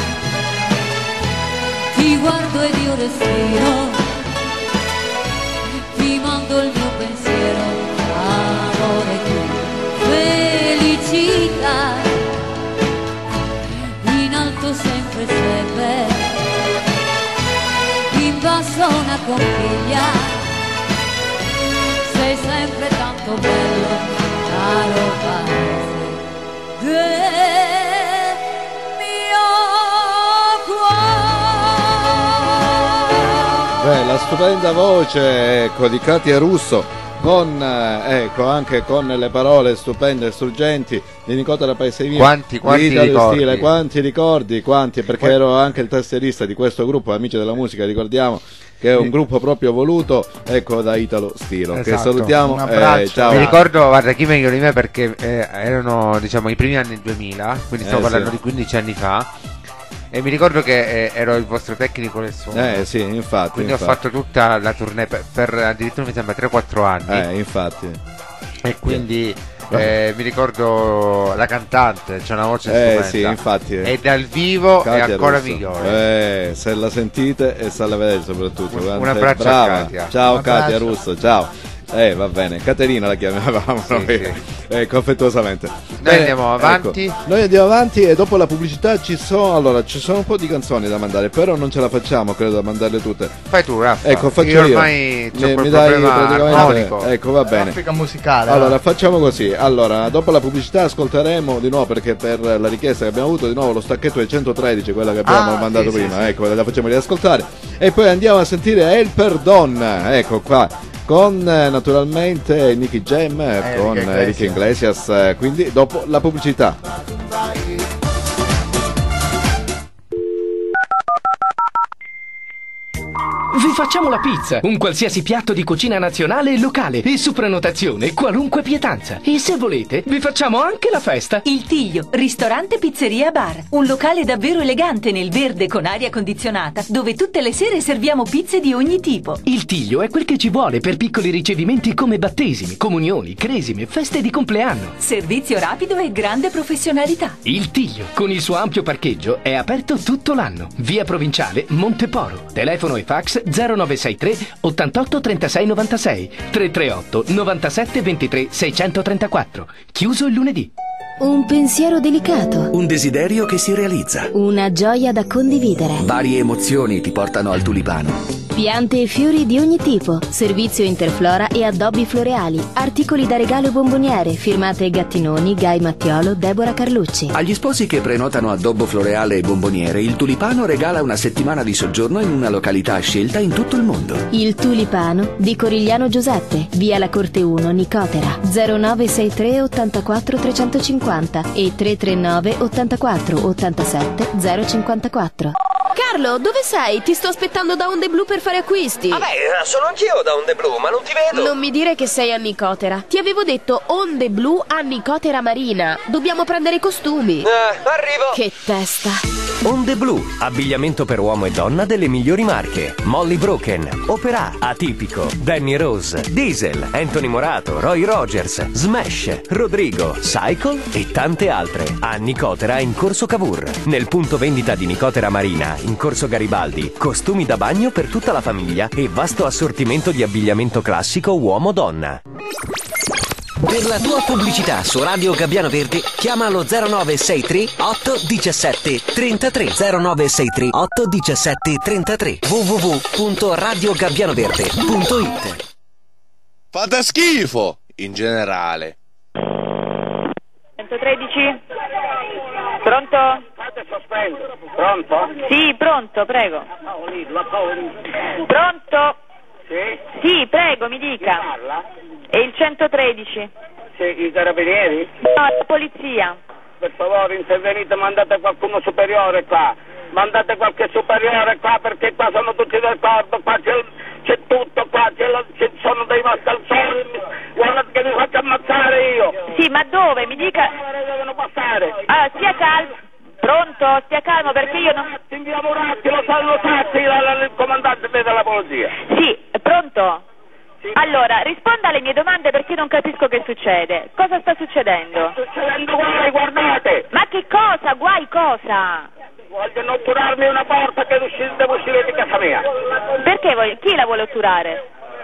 ti guardo ed io respiro, ti mando il mio pensiero, amore tu, felicità, in alto sempre sempre, in basso una conchiglia, sei sempre tanto bello, caro paese del mio cuore. Beh, la stupenda voce, ecco, di Katia Russo con, eh, ecco, anche con le parole stupende e struggenti di Nicotera Paesevino. Quanti, quanti ricordi. Stile, quanti ricordi, quanti, perché Qu- ero anche il tastierista di questo gruppo, Amici della Musica, ricordiamo che è un gruppo proprio voluto, ecco, da Italo Stilo, esatto, che salutiamo. Un abbraccio. Eh, ciao. Mi ricordo, guarda, chi meglio di me, perché eh, erano, diciamo, i primi anni duemila, quindi stiamo Eh, parlando sì. di quindici anni fa, e mi ricordo che eh, ero il vostro tecnico del suono. Eh sì, infatti. Quindi infatti. ho fatto tutta la tournée per, per addirittura mi sembra tre quattro anni. Eh, infatti. E quindi eh, mi ricordo la cantante, c'è una voce Eh stupenda. sì, infatti. E dal vivo Katia è ancora Russo. migliore. Eh, se la sentite e se la vedete soprattutto. Un, Quanto un è abbraccio brava. a Katia. Ciao Un Katia abbraccio. Russo, ciao. Eh, va bene, Caterina la chiamavamo Sì, noi, sì. ecco, affettuosamente. Noi Bene, andiamo avanti. ecco, noi andiamo avanti e dopo la pubblicità ci sono, allora, ci sono un po' di canzoni da mandare, però non ce la facciamo, credo, da mandarle tutte. Fai tu, Raffa. Ecco, faccio io io. ormai c'ho Mi, quel mi dai problema praticamente, armonico. ecco, va bene. Traffica musicale. Allora, eh. facciamo così. Allora, dopo la pubblicità ascolteremo di nuovo, perché per la richiesta che abbiamo avuto, di nuovo lo stacchetto del centotredici, quella che abbiamo Ah, mandato sì, prima, sì, sì. ecco, la facciamo riascoltare. E poi andiamo a sentire El Perdon, ecco qua, con eh, naturalmente Nicky Jam, eh, con Enrique Enrique Iglesias, eh, quindi dopo la pubblicità. Vi facciamo la pizza, un qualsiasi piatto di cucina nazionale e locale, e su prenotazione qualunque pietanza. E se volete, vi facciamo anche la festa. Il Tiglio, ristorante, pizzeria, bar. Un locale davvero elegante nel verde con aria condizionata, dove tutte le sere serviamo pizze di ogni tipo. Il Tiglio è quel che ci vuole per piccoli ricevimenti come battesimi, comunioni, cresime, feste di compleanno. Servizio rapido e grande professionalità. Il Tiglio, con il suo ampio parcheggio, è aperto tutto l'anno. Via Provinciale, Monteporo. Telefono e fax zero nove sei tre ottantotto trentasei novantasei tre tre otto novantasette ventitré seicentotrentaquattro. Chiuso il lunedì. Un pensiero delicato. Un desiderio che si realizza. Una gioia da condividere. Varie emozioni ti portano al tulipano. Piante e fiori di ogni tipo. Servizio Interflora e addobbi floreali. Articoli da regalo e bomboniere. Firmate Gattinoni, Gai Mattiolo, Deborah Carlucci. Agli sposi che prenotano addobbo floreale e bomboniere, il Tulipano regala una settimana di soggiorno in una località scelta in tutto il mondo. Il Tulipano di Corigliano Giuseppe, via La Corte uno, Nicotera. zero nove sei tre ottantaquattro trecentocinquanta e tre tre nove ottantaquattro ottantasette zero cinquantaquattro. Carlo, dove sei? Ti sto aspettando da Onde Blu per fare acquisti. Vabbè, sono anch'io da Onde Blu, ma non ti vedo. Non mi dire che sei a Nicotera. Ti avevo detto Onde Blu a Nicotera Marina. Dobbiamo prendere i costumi. Eh, arrivo. Che testa. Onde Blu, abbigliamento per uomo e donna delle migliori marche. Molly Broken, Opera, Atipico, Danny Rose, Diesel, Anthony Morato, Roy Rogers, Smash, Rodrigo, Cycle e tante altre. A Nicotera in Corso Cavour. Nel punto vendita di Nicotera Marina in Corso Garibaldi, costumi da bagno per tutta la famiglia e vasto assortimento di abbigliamento classico uomo-donna. Per la tua pubblicità su Radio Gabbiano Verde, chiama allo zero nove sei tre otto uno sette tre tre zero nove sei tre otto uno sette tre tre w w w punto radio gabbiano verde punto it. Fate schifo, in generale. centotredici? Pronto? Pronto? Sì, pronto, prego. Pronto? Sì? Sì, prego, mi dica. È il centotredici. Sì, i carabinieri? No, la polizia. Per favore, intervenite, mandate qualcuno superiore qua. Mandate qualche superiore qua, perché qua sono tutti d'accordo, qua c'è, c'è tutto, qua c'è la, ci sono dei mascalzoni, guardate che mi faccio ammazzare io. Sì, ma dove? Mi dica. Devono passare. Ah, stia calmo. Pronto? Stia calmo perché io non... Inviamo un attimo, lo sanno Sassi, il comandante della polizia. Sì, pronto? Allora, risponda alle mie domande perché non capisco che succede. Cosa sta succedendo? Sta succedendo guai, guardate! Ma che cosa? Guai cosa? Vogliono otturarmi una porta che uscire, devo uscire di casa mia. Perché voi? Chi la vuole otturare?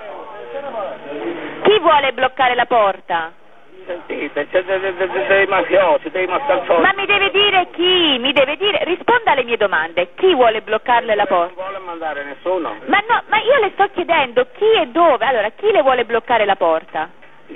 Chi vuole bloccare la porta? Sentite, c'è dei, dei, dei, dei mafiosi, dei mascalzoni. Ma mi deve dire chi? Mi deve dire, risponda alle mie domande. Chi vuole bloccarle la porta? Non vuole mandare nessuno. Ma no, ma io le sto chiedendo chi e dove. Allora, chi le vuole bloccare la porta?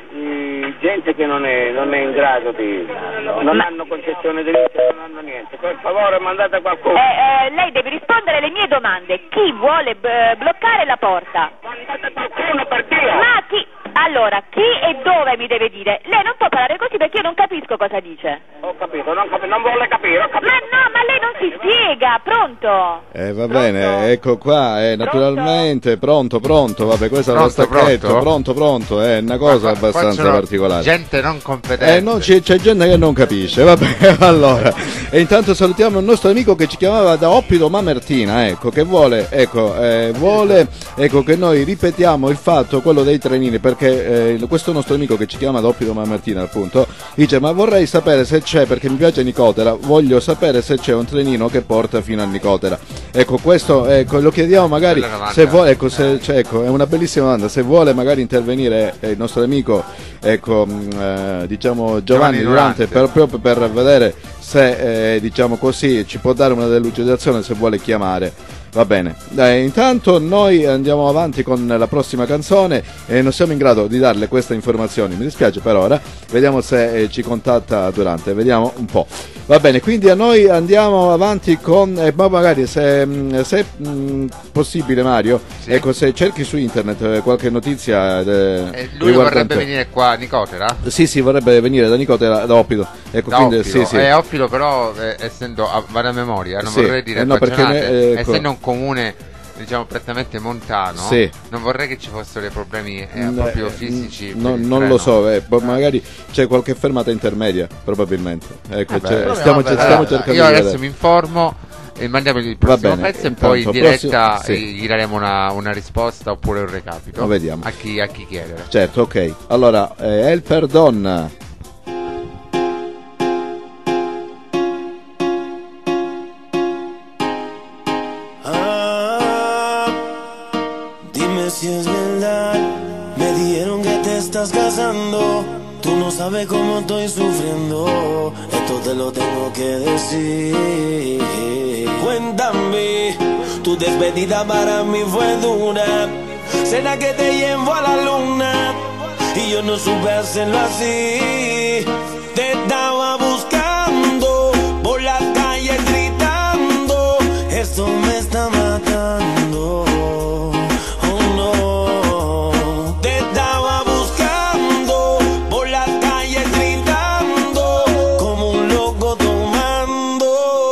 I, gente che non è, non è in grado di... non Ma... hanno concessione di luce, non hanno niente. Per favore mandate qualcuno. Eh, eh, lei deve rispondere alle mie domande. Chi vuole b- bloccare la porta? Mandate qualcuno per Dio! Ma chi... Allora, chi e dove mi deve dire? Lei non può parlare così perché io non capisco cosa dice. Ho capito, non, capi- non vuole capire, ho capito. Ma no, ma lei non si spiega, pronto? Eh va bene, ecco qua, eh, naturalmente, pronto, pronto, vabbè, questo è lo Pronto, stacchetto, pronto? pronto, pronto, è una cosa Ma qua- qua abbastanza sono particolare. gente non competente. Eh, no, c'è, c'è gente che non capisce, vabbè, allora. E intanto salutiamo il nostro amico che ci chiamava da Oppido Mamertina, ecco, che vuole, ecco, eh, vuole, ecco, che noi ripetiamo il fatto, quello dei trenini, perché eh, questo nostro amico che ci chiama da Oppido Mamertina, appunto, dice, ma vorrei sapere se c'è, perché mi piace Nicotera, voglio sapere se c'è un trenino che porta fino a Nicotera. Ecco, questo, ecco, lo chiediamo magari, se vuole, ecco, se, cioè, ecco, è una bellissima domanda, se vuole magari intervenire eh, il nostro amico, ecco, mh, eh, diciamo Giovanni, Giovanni Durante, Durante. per, proprio per vedere se, eh, diciamo così, ci può dare una delucidazione, se vuole chiamare. Va bene, dai, intanto noi andiamo avanti con la prossima canzone e non siamo in grado di darle queste informazioni, mi dispiace per ora, vediamo se eh, ci contatta Durante, vediamo un po'. Va bene, quindi a noi andiamo avanti con, eh, ma magari se, mh, se mh, possibile Mario, Sì. ecco, se cerchi su internet eh, qualche notizia eh, Eh, lui riguardante- vorrebbe venire qua a Nicotera? Sì, sì, vorrebbe venire da Nicotera, da Oppido, ecco, Da quindi Oppido. sì, sì. Eh, Oppido però, eh, essendo a vada memoria, non Sì. vorrei dire Eh, no, perché baggianate, ne- ecco. essendo un comune, diciamo, prettamente montano, Sì. non vorrei che ci fossero dei problemi eh, Mm, proprio eh, fisici. no- per il non treno. lo so, eh, poi magari c'è qualche fermata intermedia, probabilmente. Ecco, Vabbè, c'è- proviamo stiamo, a vedere. stiamo cercando Io di adesso vedere. mi informo e mandiamo il Va prossimo bene, pezzo e intanto, poi in diretta prossimo- sì. gli daremo una, una risposta oppure un recapito Lo vediamo. a chi, a chi chiedere. Certo, ok. Allora, eh, El Perdon. Dime si es verdad, me dijeron que te estás casando. Tú no sabes cómo estoy sufriendo, esto te lo tengo que decir. Cuéntame, tu despedida para mí fue dura. Será que te llevo a la luna y yo no supe hacerlo así. Te estaba buscando por las calles gritando, esto me está matando. Oh no, te estaba buscando por las calles gritando como un loco tomando.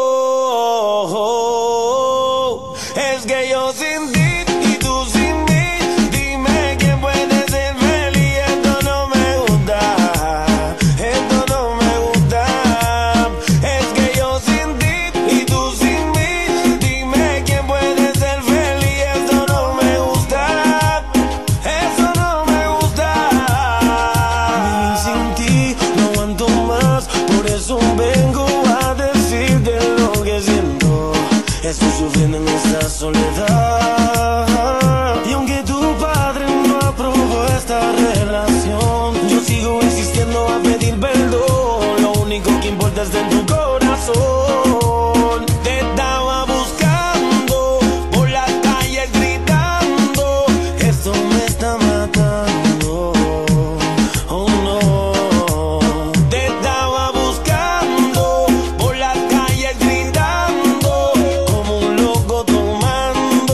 Es que yo sin ti y tú sin mí, dime quién puede ser feliz. Esto no me gusta, esto no me gusta. Es que yo sin ti y tú sin mí, dime quién puede ser feliz. Esto no me gusta, eso no me gusta. Vivir sin ti no aguanto más, por eso vengo a decirte lo que siento. Estoy sufriendo en esta soledad. Y aunque tu padre no aprobó esta relación, yo sigo insistiendo a pedir perdón. Lo único que importa es de tu corazón. Te estaba buscando por las calles gritando, esto me está matando. Oh no, te estaba buscando por las calles gritando como un loco tomando.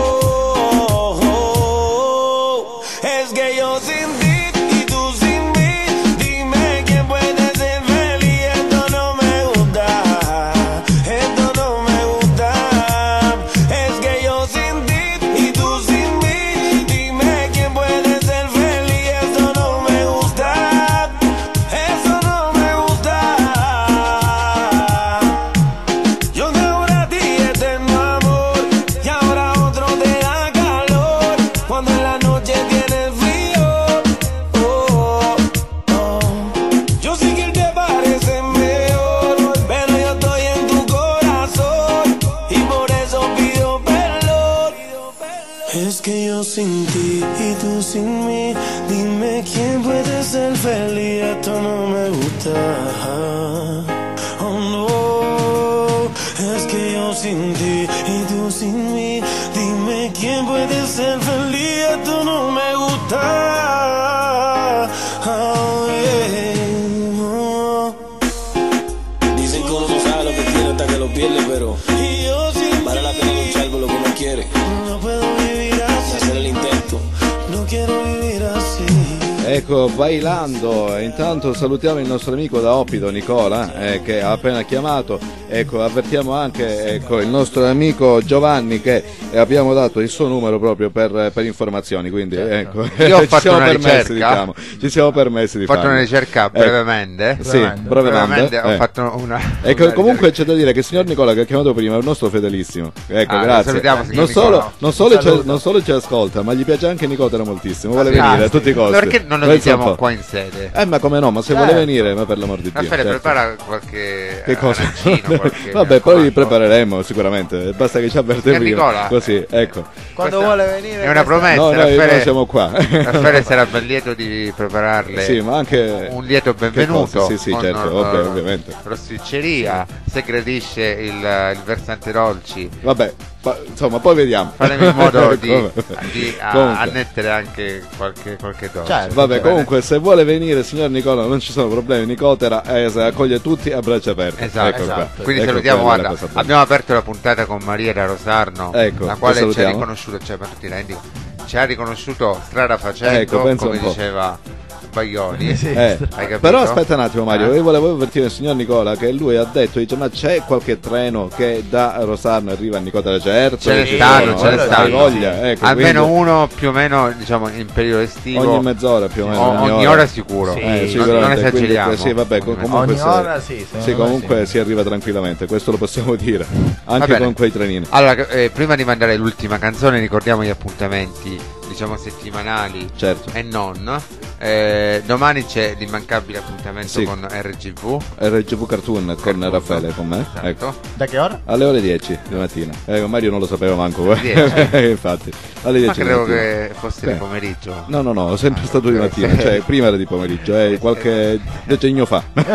Es que yo sin ti y tú sin mí, dime quién puede ser feliz. Esto no me gusta, esto no me gusta. Es que yo sin ti y tú sin mí, dime quién puede ser feliz. Esto no me gusta, eso no me gusta. Yo de ahora a ti eterno amor y ahora otro te da calor. Cuando en la noche tienes frío sin ti y tú sin mí. Dime quién puede ser feliz, esto no me gusta. Oh no, es que yo sin ti y tú sin mí. Dime quién puede ser feliz, esto no me gusta. Oh, yeah. Oh. Dicen que uno no sabe lo que tiene hasta que lo pierde, pero vale la pena luchar por lo que uno quiere. No puedo vivir así. Hacer el intento. No quiero vivir así. Ecco, bailando, intanto salutiamo il nostro amico da Oppido, Nicola, eh, che ha appena chiamato. Ecco, avvertiamo anche ecco, il nostro amico Giovanni che abbiamo dato il suo numero proprio per, per informazioni, quindi ecco, Io ho ci fatto siamo una permessi, ricerca, diciamo, ci siamo permessi di ho fatto farlo. una ricerca Ecco. brevemente, Sì, brevemente, brevemente ho eh. fatto una, Ecco, una comunque c'è da dire che il signor Nicola che ha chiamato prima è un nostro fedelissimo. Ecco, Ah, lo grazie. salutiamo, signor Non Nicola. solo, non, solo Un ci, saluto. non solo ci ascolta, ma gli piace anche Nicotera moltissimo. Vuole Grazie. venire a tutti i costi. Perché non lo Pensa un diciamo po'. qua in sede? Eh, ma come no? Ma se Certo. vuole venire, ma per l'amor di Dio. Raffaele, certo. prepara qualche Che cosa? arancino, qualche Vabbè, poi vi prepareremo sicuramente. Basta che ci avverte Signor prima. Nicola. Così, ecco. Quando Questa vuole venire è una questa- promessa. No, noi, Raffaele, noi siamo qua. Raffaele sarà ben lieto di prepararle Sì, ma anche un lieto Che benvenuto. cosa? Sì, sì, con, certo, eh, ovvio, ovviamente. rosticceria, se gradisce il, il versante dolci. Vabbè, pa- insomma, poi vediamo. Faremo in modo di, Come- di a- Comunque. annettere anche qualche, qualche dolce. Certo. Vabbè, comunque, se vuole venire, signor Nicola, non ci sono problemi. Nicotera eh, se accoglie tutti a braccia aperte. Esatto, Ecco qua. esatto. Quindi Ecco, salutiamo, quella è la guarda, cosa bella. abbiamo aperto la puntata con Maria da Rosarno, Ecco, la che quale ci ha salutiamo. riconosciuto, cioè, ma tu ti rendi, ci ha riconosciuto strada facendo, Ecco, pensa come un po'. diceva Baglioni. Eh, Hai capito? però aspetta un attimo Mario, Eh? io volevo avvertire il signor Nicola che lui ha detto, dice ma c'è qualche treno che da Rosarno arriva a Nicotera? Certo, Ce ne ci stanno, sono, ce ne hai stanno. voglia, ecco, Almeno quindi uno più o meno, diciamo, in periodo estivo. ogni mezz'ora più o meno, O- ogni ora sicuro. Eh, Sì, non- sicuramente, non quindi, esageriamo. sì, vabbè, com- Ogni comunque Ogni se- ora sì, secondo sì, me comunque si arriva tranquillamente, questo lo possiamo dire, Va anche bene. con quei trenini. Allora, eh, prima di mandare l'ultima canzone, ricordiamo gli appuntamenti, diciamo, settimanali Certo. e non. Eh, domani c'è l'immancabile appuntamento Sì. con R G V. R G V Cartoon con Cartoon. Raffaele, con me, Esatto. ecco. Da che ora? Alle ore dieci di mattina. Eh, Mario non lo sapeva manco. eh. dieci? Infatti, alle dieci Ma di credevo mattina. che fosse di Sì. pomeriggio. No, no, no, è sempre Ah, stato di ok. mattina, cioè prima era di pomeriggio, eh, qualche decennio fa. No,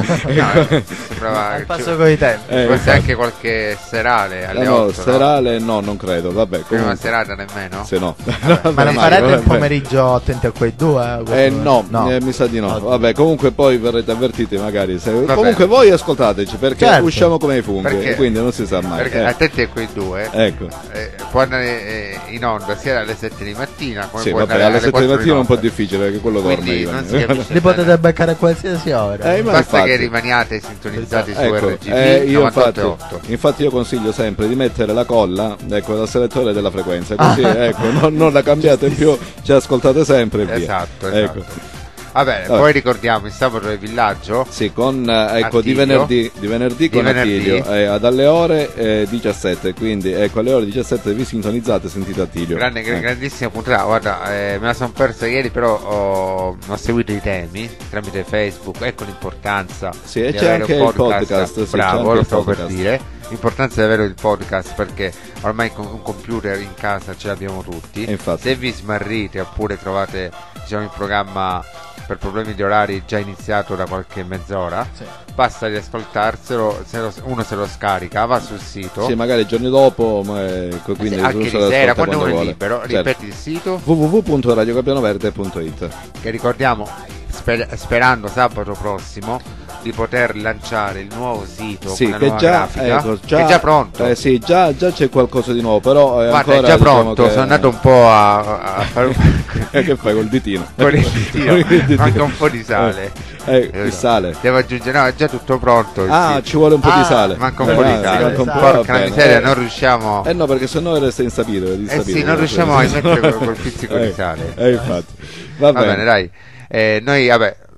eh, sembrava Al che passo ci- coi tempi. Eh, forse infatti. anche qualche serale alle Eh, no, otto, no? serale no, non credo, vabbè. Prima Comunque, serata nemmeno? se no. Ma non Mario, farete il vabbè. pomeriggio attenti a quei due? Eh no, no. eh, mi sa di no. Oddio. Vabbè, comunque poi verrete avvertiti magari. Se... Va Comunque bene. voi ascoltateci perché Certo. usciamo come i funghi, Perché- quindi non si sa mai. Perché eh. attenti a quei due. Ecco. Eh, può andare eh, in onda sia alle sette di mattina come Sì, può vabbè, andare alle sette di quattro mattina è un po' notte. difficile perché quello dorme. Quindi io. non si capisce Li potete bene. beccare a qualsiasi ora. Eh, ma Basta infatti. che rimaniate sintonizzati su Ecco, R G V eh, io infatti, novantotto e otto. infatti io consiglio sempre di mettere la colla, ecco, dal selettore della frequenza, così ecco, non, non la cambiate più, ci ascoltate sempre e via. Esatto, Ecco. esatto. Va bene, Vabbè. poi ricordiamo il sabato del villaggio. Sì, con eh, ecco di Attilio. venerdì, di venerdì Di con venerdì. Attilio eh, dalle ore eh, diciassette, quindi ecco alle ore diciassette vi sintonizzate e sentite Attilio. Grande, Eh. grandissima puntata. Guarda, eh, me la sono persa ieri, però ho, ho seguito i temi tramite Facebook. Ecco l'importanza. Sì, e di c'è avere anche un il podcast, sì, c'è Bravo, anche lo il stavo per podcast. dire. L'importanza di avere il podcast perché ormai con un computer in casa ce l'abbiamo tutti. E infatti. Se vi smarrite oppure trovate, diciamo, il programma per problemi di orari già iniziato da qualche mezz'ora, Sì. basta riascoltarselo, se lo- uno se lo scarica, va sul sito. Sì, magari i giorni dopo, ma, ecco, quindi Sì, anche uno di se lo sera, ascolta quando uno è vuole. libero. Certo. Ripeti il sito, w w w punto radio gabbiano verde punto it. che ricordiamo, sper- sperando sabato prossimo di poter lanciare il nuovo sito Sì, con la che nuova già, grafica, ecco, che è già pronto. Eh, sì, già, già c'è qualcosa di nuovo, però eh, Guarda, ancora, è già diciamo pronto, che- sono andato un po' a, a fare un Eh, che fai col ditino? con il ditino, Con il ditino. manca un po' di sale. Eh, il sale. Devo aggiungere, no, è già tutto pronto. il Ah, sito. ci vuole un po' Ah, di sale. manca un Eh, po' di ah, sale. manca un po', Porca va bene. miseria, Eh, non riusciamo. Eh no, perché sennò resta insabile. di Eh insabile, sì, non no? riusciamo a mettere col, col pizzico Eh, di sale. Eh, infatti. Va, Va bene, dai. Eh, noi, vabbè,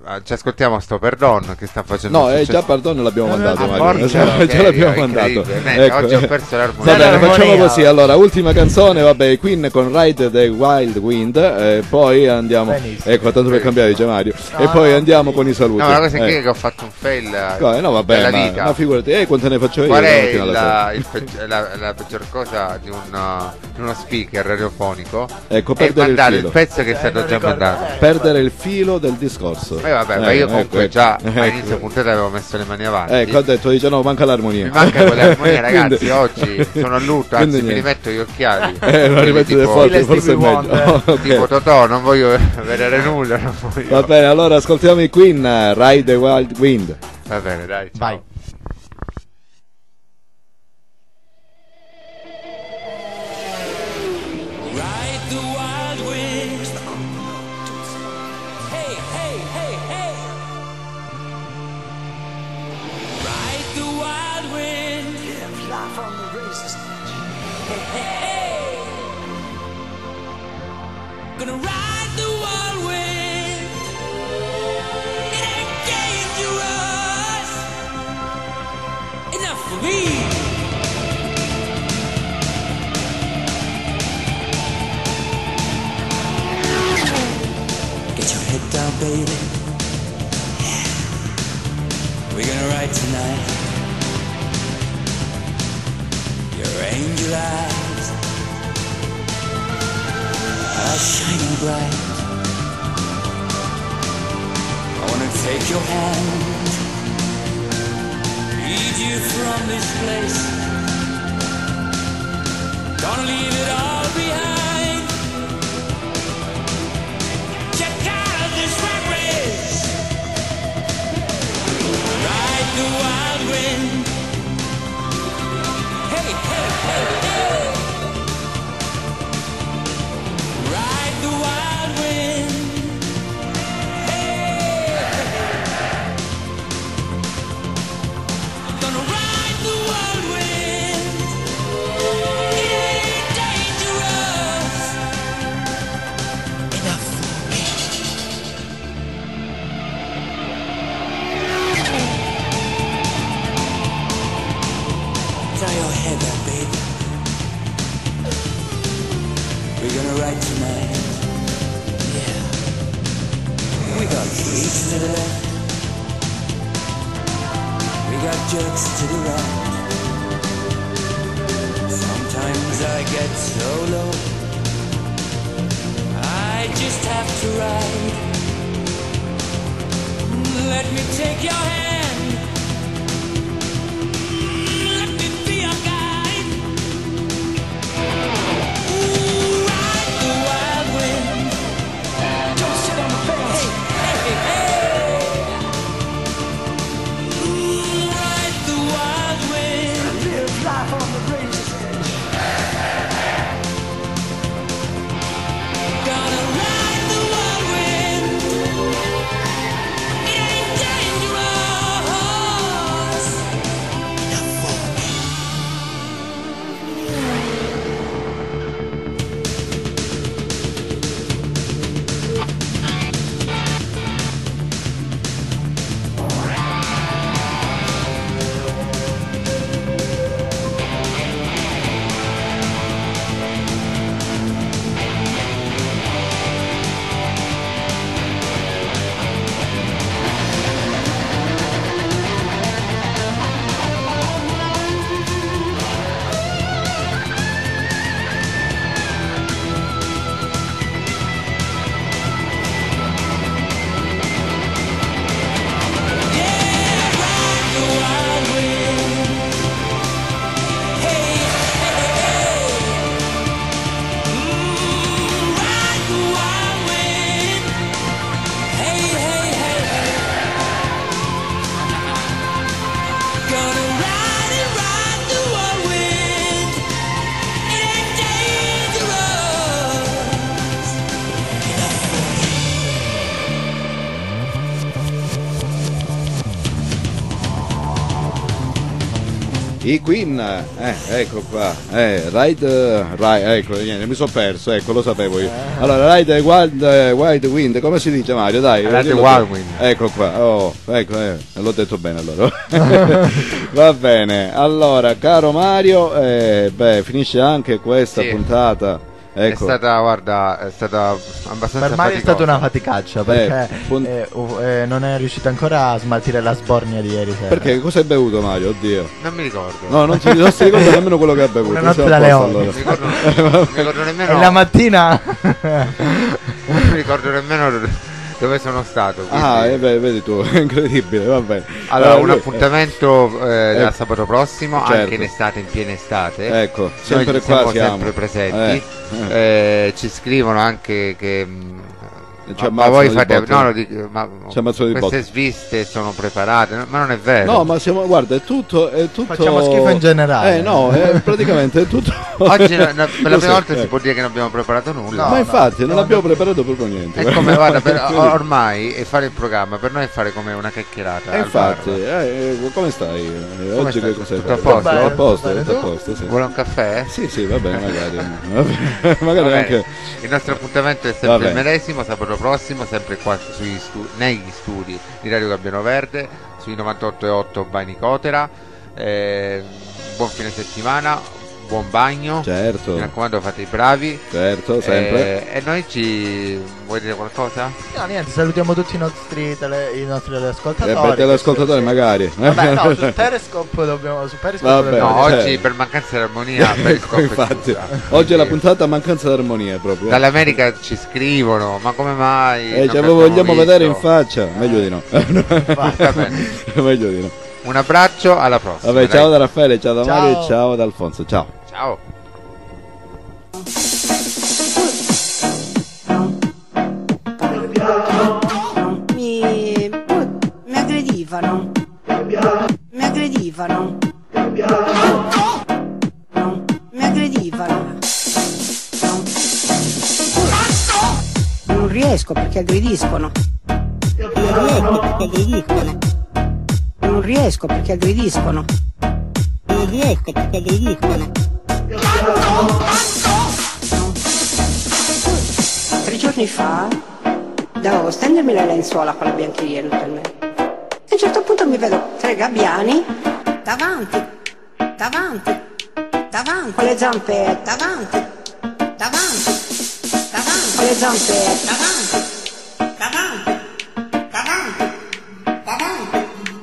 ci ascoltiamo sto Perdon che sta facendo No, un eh, successo. già Pardon l'abbiamo mandato, Ah, Mario. porca, Già, ok, già l'abbiamo ok, mandato. incredibile. Ecco. Oggi ho perso l'armonia. Va bene, facciamo L'armonia. così. Allora, ultima canzone, vabbè, Queen con Ride the Wild Wind. E poi andiamo. Benissimo. Ecco, tanto per cambiare, dice Mario. E No, poi no. andiamo con i saluti. No, ma la cosa è Eh. che ho fatto un fail No, no, vabbè, della ma, vita. ma figurati, eh, quante ne faccio io? Qual la è mattina alla sera? il, il peggi- la, la peggior cosa di, un, uh, di uno speaker radiofonico? Ecco, è perdere il mandare il, filo. pezzo che è stato già mandato. Perdere il filo del discorso. Eh vabbè, ma io comunque ecco, già ecco. a inizio puntata avevo messo le mani avanti. Ecco, ho detto, dice no, manca l'armonia. Mi manca quell'armonia, ragazzi. Quindi- Oggi sono a lutto, anzi, quindi mi niente. rimetto gli occhiali. Eh, lo Quelli rimettete tipo- forte, forse è meglio. Ok. Tipo Totò, non voglio vedere nulla. Non voglio. Va bene, allora ascoltiamo i Queen, eh, Ride the Wild Wind. Va bene, dai. Ciao. Vai. Ride the wild wind. Hey, hey, hey, hey. Ride the wild wind. Live life on the razor's edge. Hey, hey, hey. Gonna ride the wild wind. It ain't dangerous enough for me. Get your head down, baby. Yeah. We're gonna ride tonight. Your angel eyes are shining bright. I wanna take your hand, lead you from this place. Gonna leave it all behind. Check out this rat race. Ride the wild wind. Hey, hey, hey, hey. Ride the wild wind. Hey, gonna ride the wild wind. It ain't dangerous enough for me. Tie your head up, baby. We're gonna ride tonight. Yeah. We got beats to the left. We got jerks to the right. Sometimes I get so low. I just have to ride. Let me take your hand. Let me be your guide. Ooh, ride the wild wind. Don't sit on the fence. Hey, hey, hey. Ooh, ride the wild wind. Live life on the razor's edge. Gonna ride the wild wind. It ain't dangerous I Queen, eh, ecco qua, eh, Ride, Ride, ecco, niente, mi sono perso, ecco, lo sapevo io. Allora, Ride Wild, Wild Wind, come si dice Mario? Dai, Ride Wild Wind. Ecco qua, oh, ecco, eh, l'ho detto bene allora. Va bene, allora, caro Mario, eh, beh, finisce anche questa Sì. puntata. Ecco. È stata, guarda, è stata abbastanza Per Mario è faticosa. stata una faticaccia perché Eh, pun- eh, uh, eh, non è riuscito ancora a smaltire la sbornia di ieri sera. Perché cosa hai bevuto Mario? Oddio. Non mi ricordo. No, non, ti, non si ricorda nemmeno quello che ha bevuto. Una notte siamo da a posto, leone. allora. Non mi ricordo, non mi ricordo nemmeno. E la mattina Non mi ricordo nemmeno dove sono stato. quindi- Ah, eh, beh, vedi tu, è incredibile, va bene. Allora, un lui- appuntamento eh, da eh, sabato prossimo, certo. anche in estate, in piena estate. Ecco, sempre Noi qua siamo siamo. sempre presenti. Eh, Eh, ci scrivono anche che. mh, Ci ma, ma ammazzano voi di fate. botte. No, lo dico, ma Ci ammazzano di queste botte. sviste sono preparate, no, ma non è vero. No, ma siamo, guarda, è tutto, è tutto... Facciamo schifo in generale. Eh, no, è praticamente è tutto... Oggi no, no, per la Così, prima volta eh. si può dire che non abbiamo preparato nulla. ma infatti non abbiamo preparato proprio niente. È come, guarda, per- ormai e fare il programma per noi è fare come una chiacchierata. E al infatti, bar. eh, come stai? Eh, Come Oggi stai? che cos'hai Tutto a fatto? posto? A posto, Bene, tutto a tu? posto, sì. Vuole un caffè? Sì, sì, va bene, magari. Vabbè, magari Va bene. anche... Il nostro appuntamento è Va sempre il bene. medesimo, sabato prossimo, sempre qua sui stu- negli studi di Radio Gabbiano Verde, sui novantotto e otto by Nicotera. Eh, buon fine settimana, buon bagno. Certo. Mi raccomando, fate i bravi. Certo, sempre. Eh, e noi ci. Vuoi dire qualcosa? No, niente, salutiamo tutti i nostri, tele, i nostri Eh, teleascoltatori. beh, telescoltatori magari. Vabbè, no, su Periscope dobbiamo. Su Periscope Vabbè, dobbiamo- No, cioè- oggi per mancanza di armonia. Ecco, Periscope è infatti, chiusa. oggi è la puntata a mancanza di armonia proprio. Dall'America ci scrivono, ma come mai? Eh, non ce vi lo abbiamo vogliamo visto? vedere in faccia. Meglio di no. Va bene. Meglio di no. Un abbraccio, alla prossima. Vabbè, dai. ciao da Raffaele, ciao da Ciao. Mario e ciao da Alfonso. Ciao. Ciao. Mi, mi aggredivano. Mi aggredivano. Mi aggredivano. Non riesco perché aggrediscono. Non riesco perché aggrediscono. Non riesco perché aggrediscono. Tre giorni fa devo stendermi la lenzuola con la biancheria naturalmente. A un certo punto mi vedo tre gabbiani davanti, davanti, davanti, con le zampe davanti, davanti, davanti, con le zampe davanti, davanti, davanti, davanti,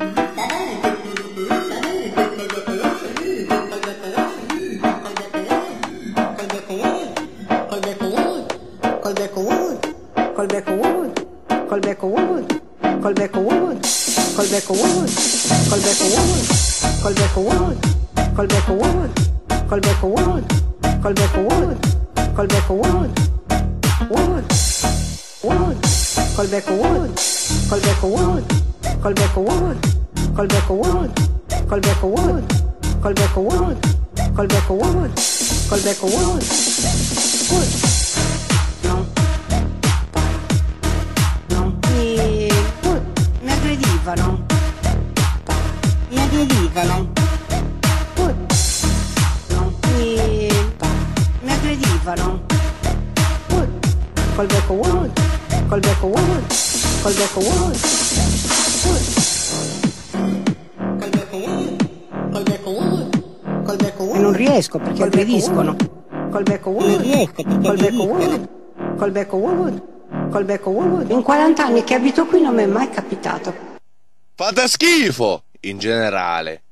col becco wood, col becco wood, col becco wood, col becco wood, col becco wood, col becco wood, col becco wood, col becco wood, col becco wood, col becco wood, col becco wood, wood, wood, col becco wood, col becco wood, col becco wood, col becco wood, col becco wood, col becco wood, col becco wood, col becco wood, wood. Mi, mi aggredivano, mi aggredivano, mi, mi aggredivano, col becco wood, col becco wood, col becco wood, col becco wood, col becco wood, col becco wood, e non riesco perché aggrediscono, col becco wood, non riesco perché col becco wood, col becco wood. Col becco wood. In quaranta anni che abito qui non mi è mai capitato. Fate schifo, in generale.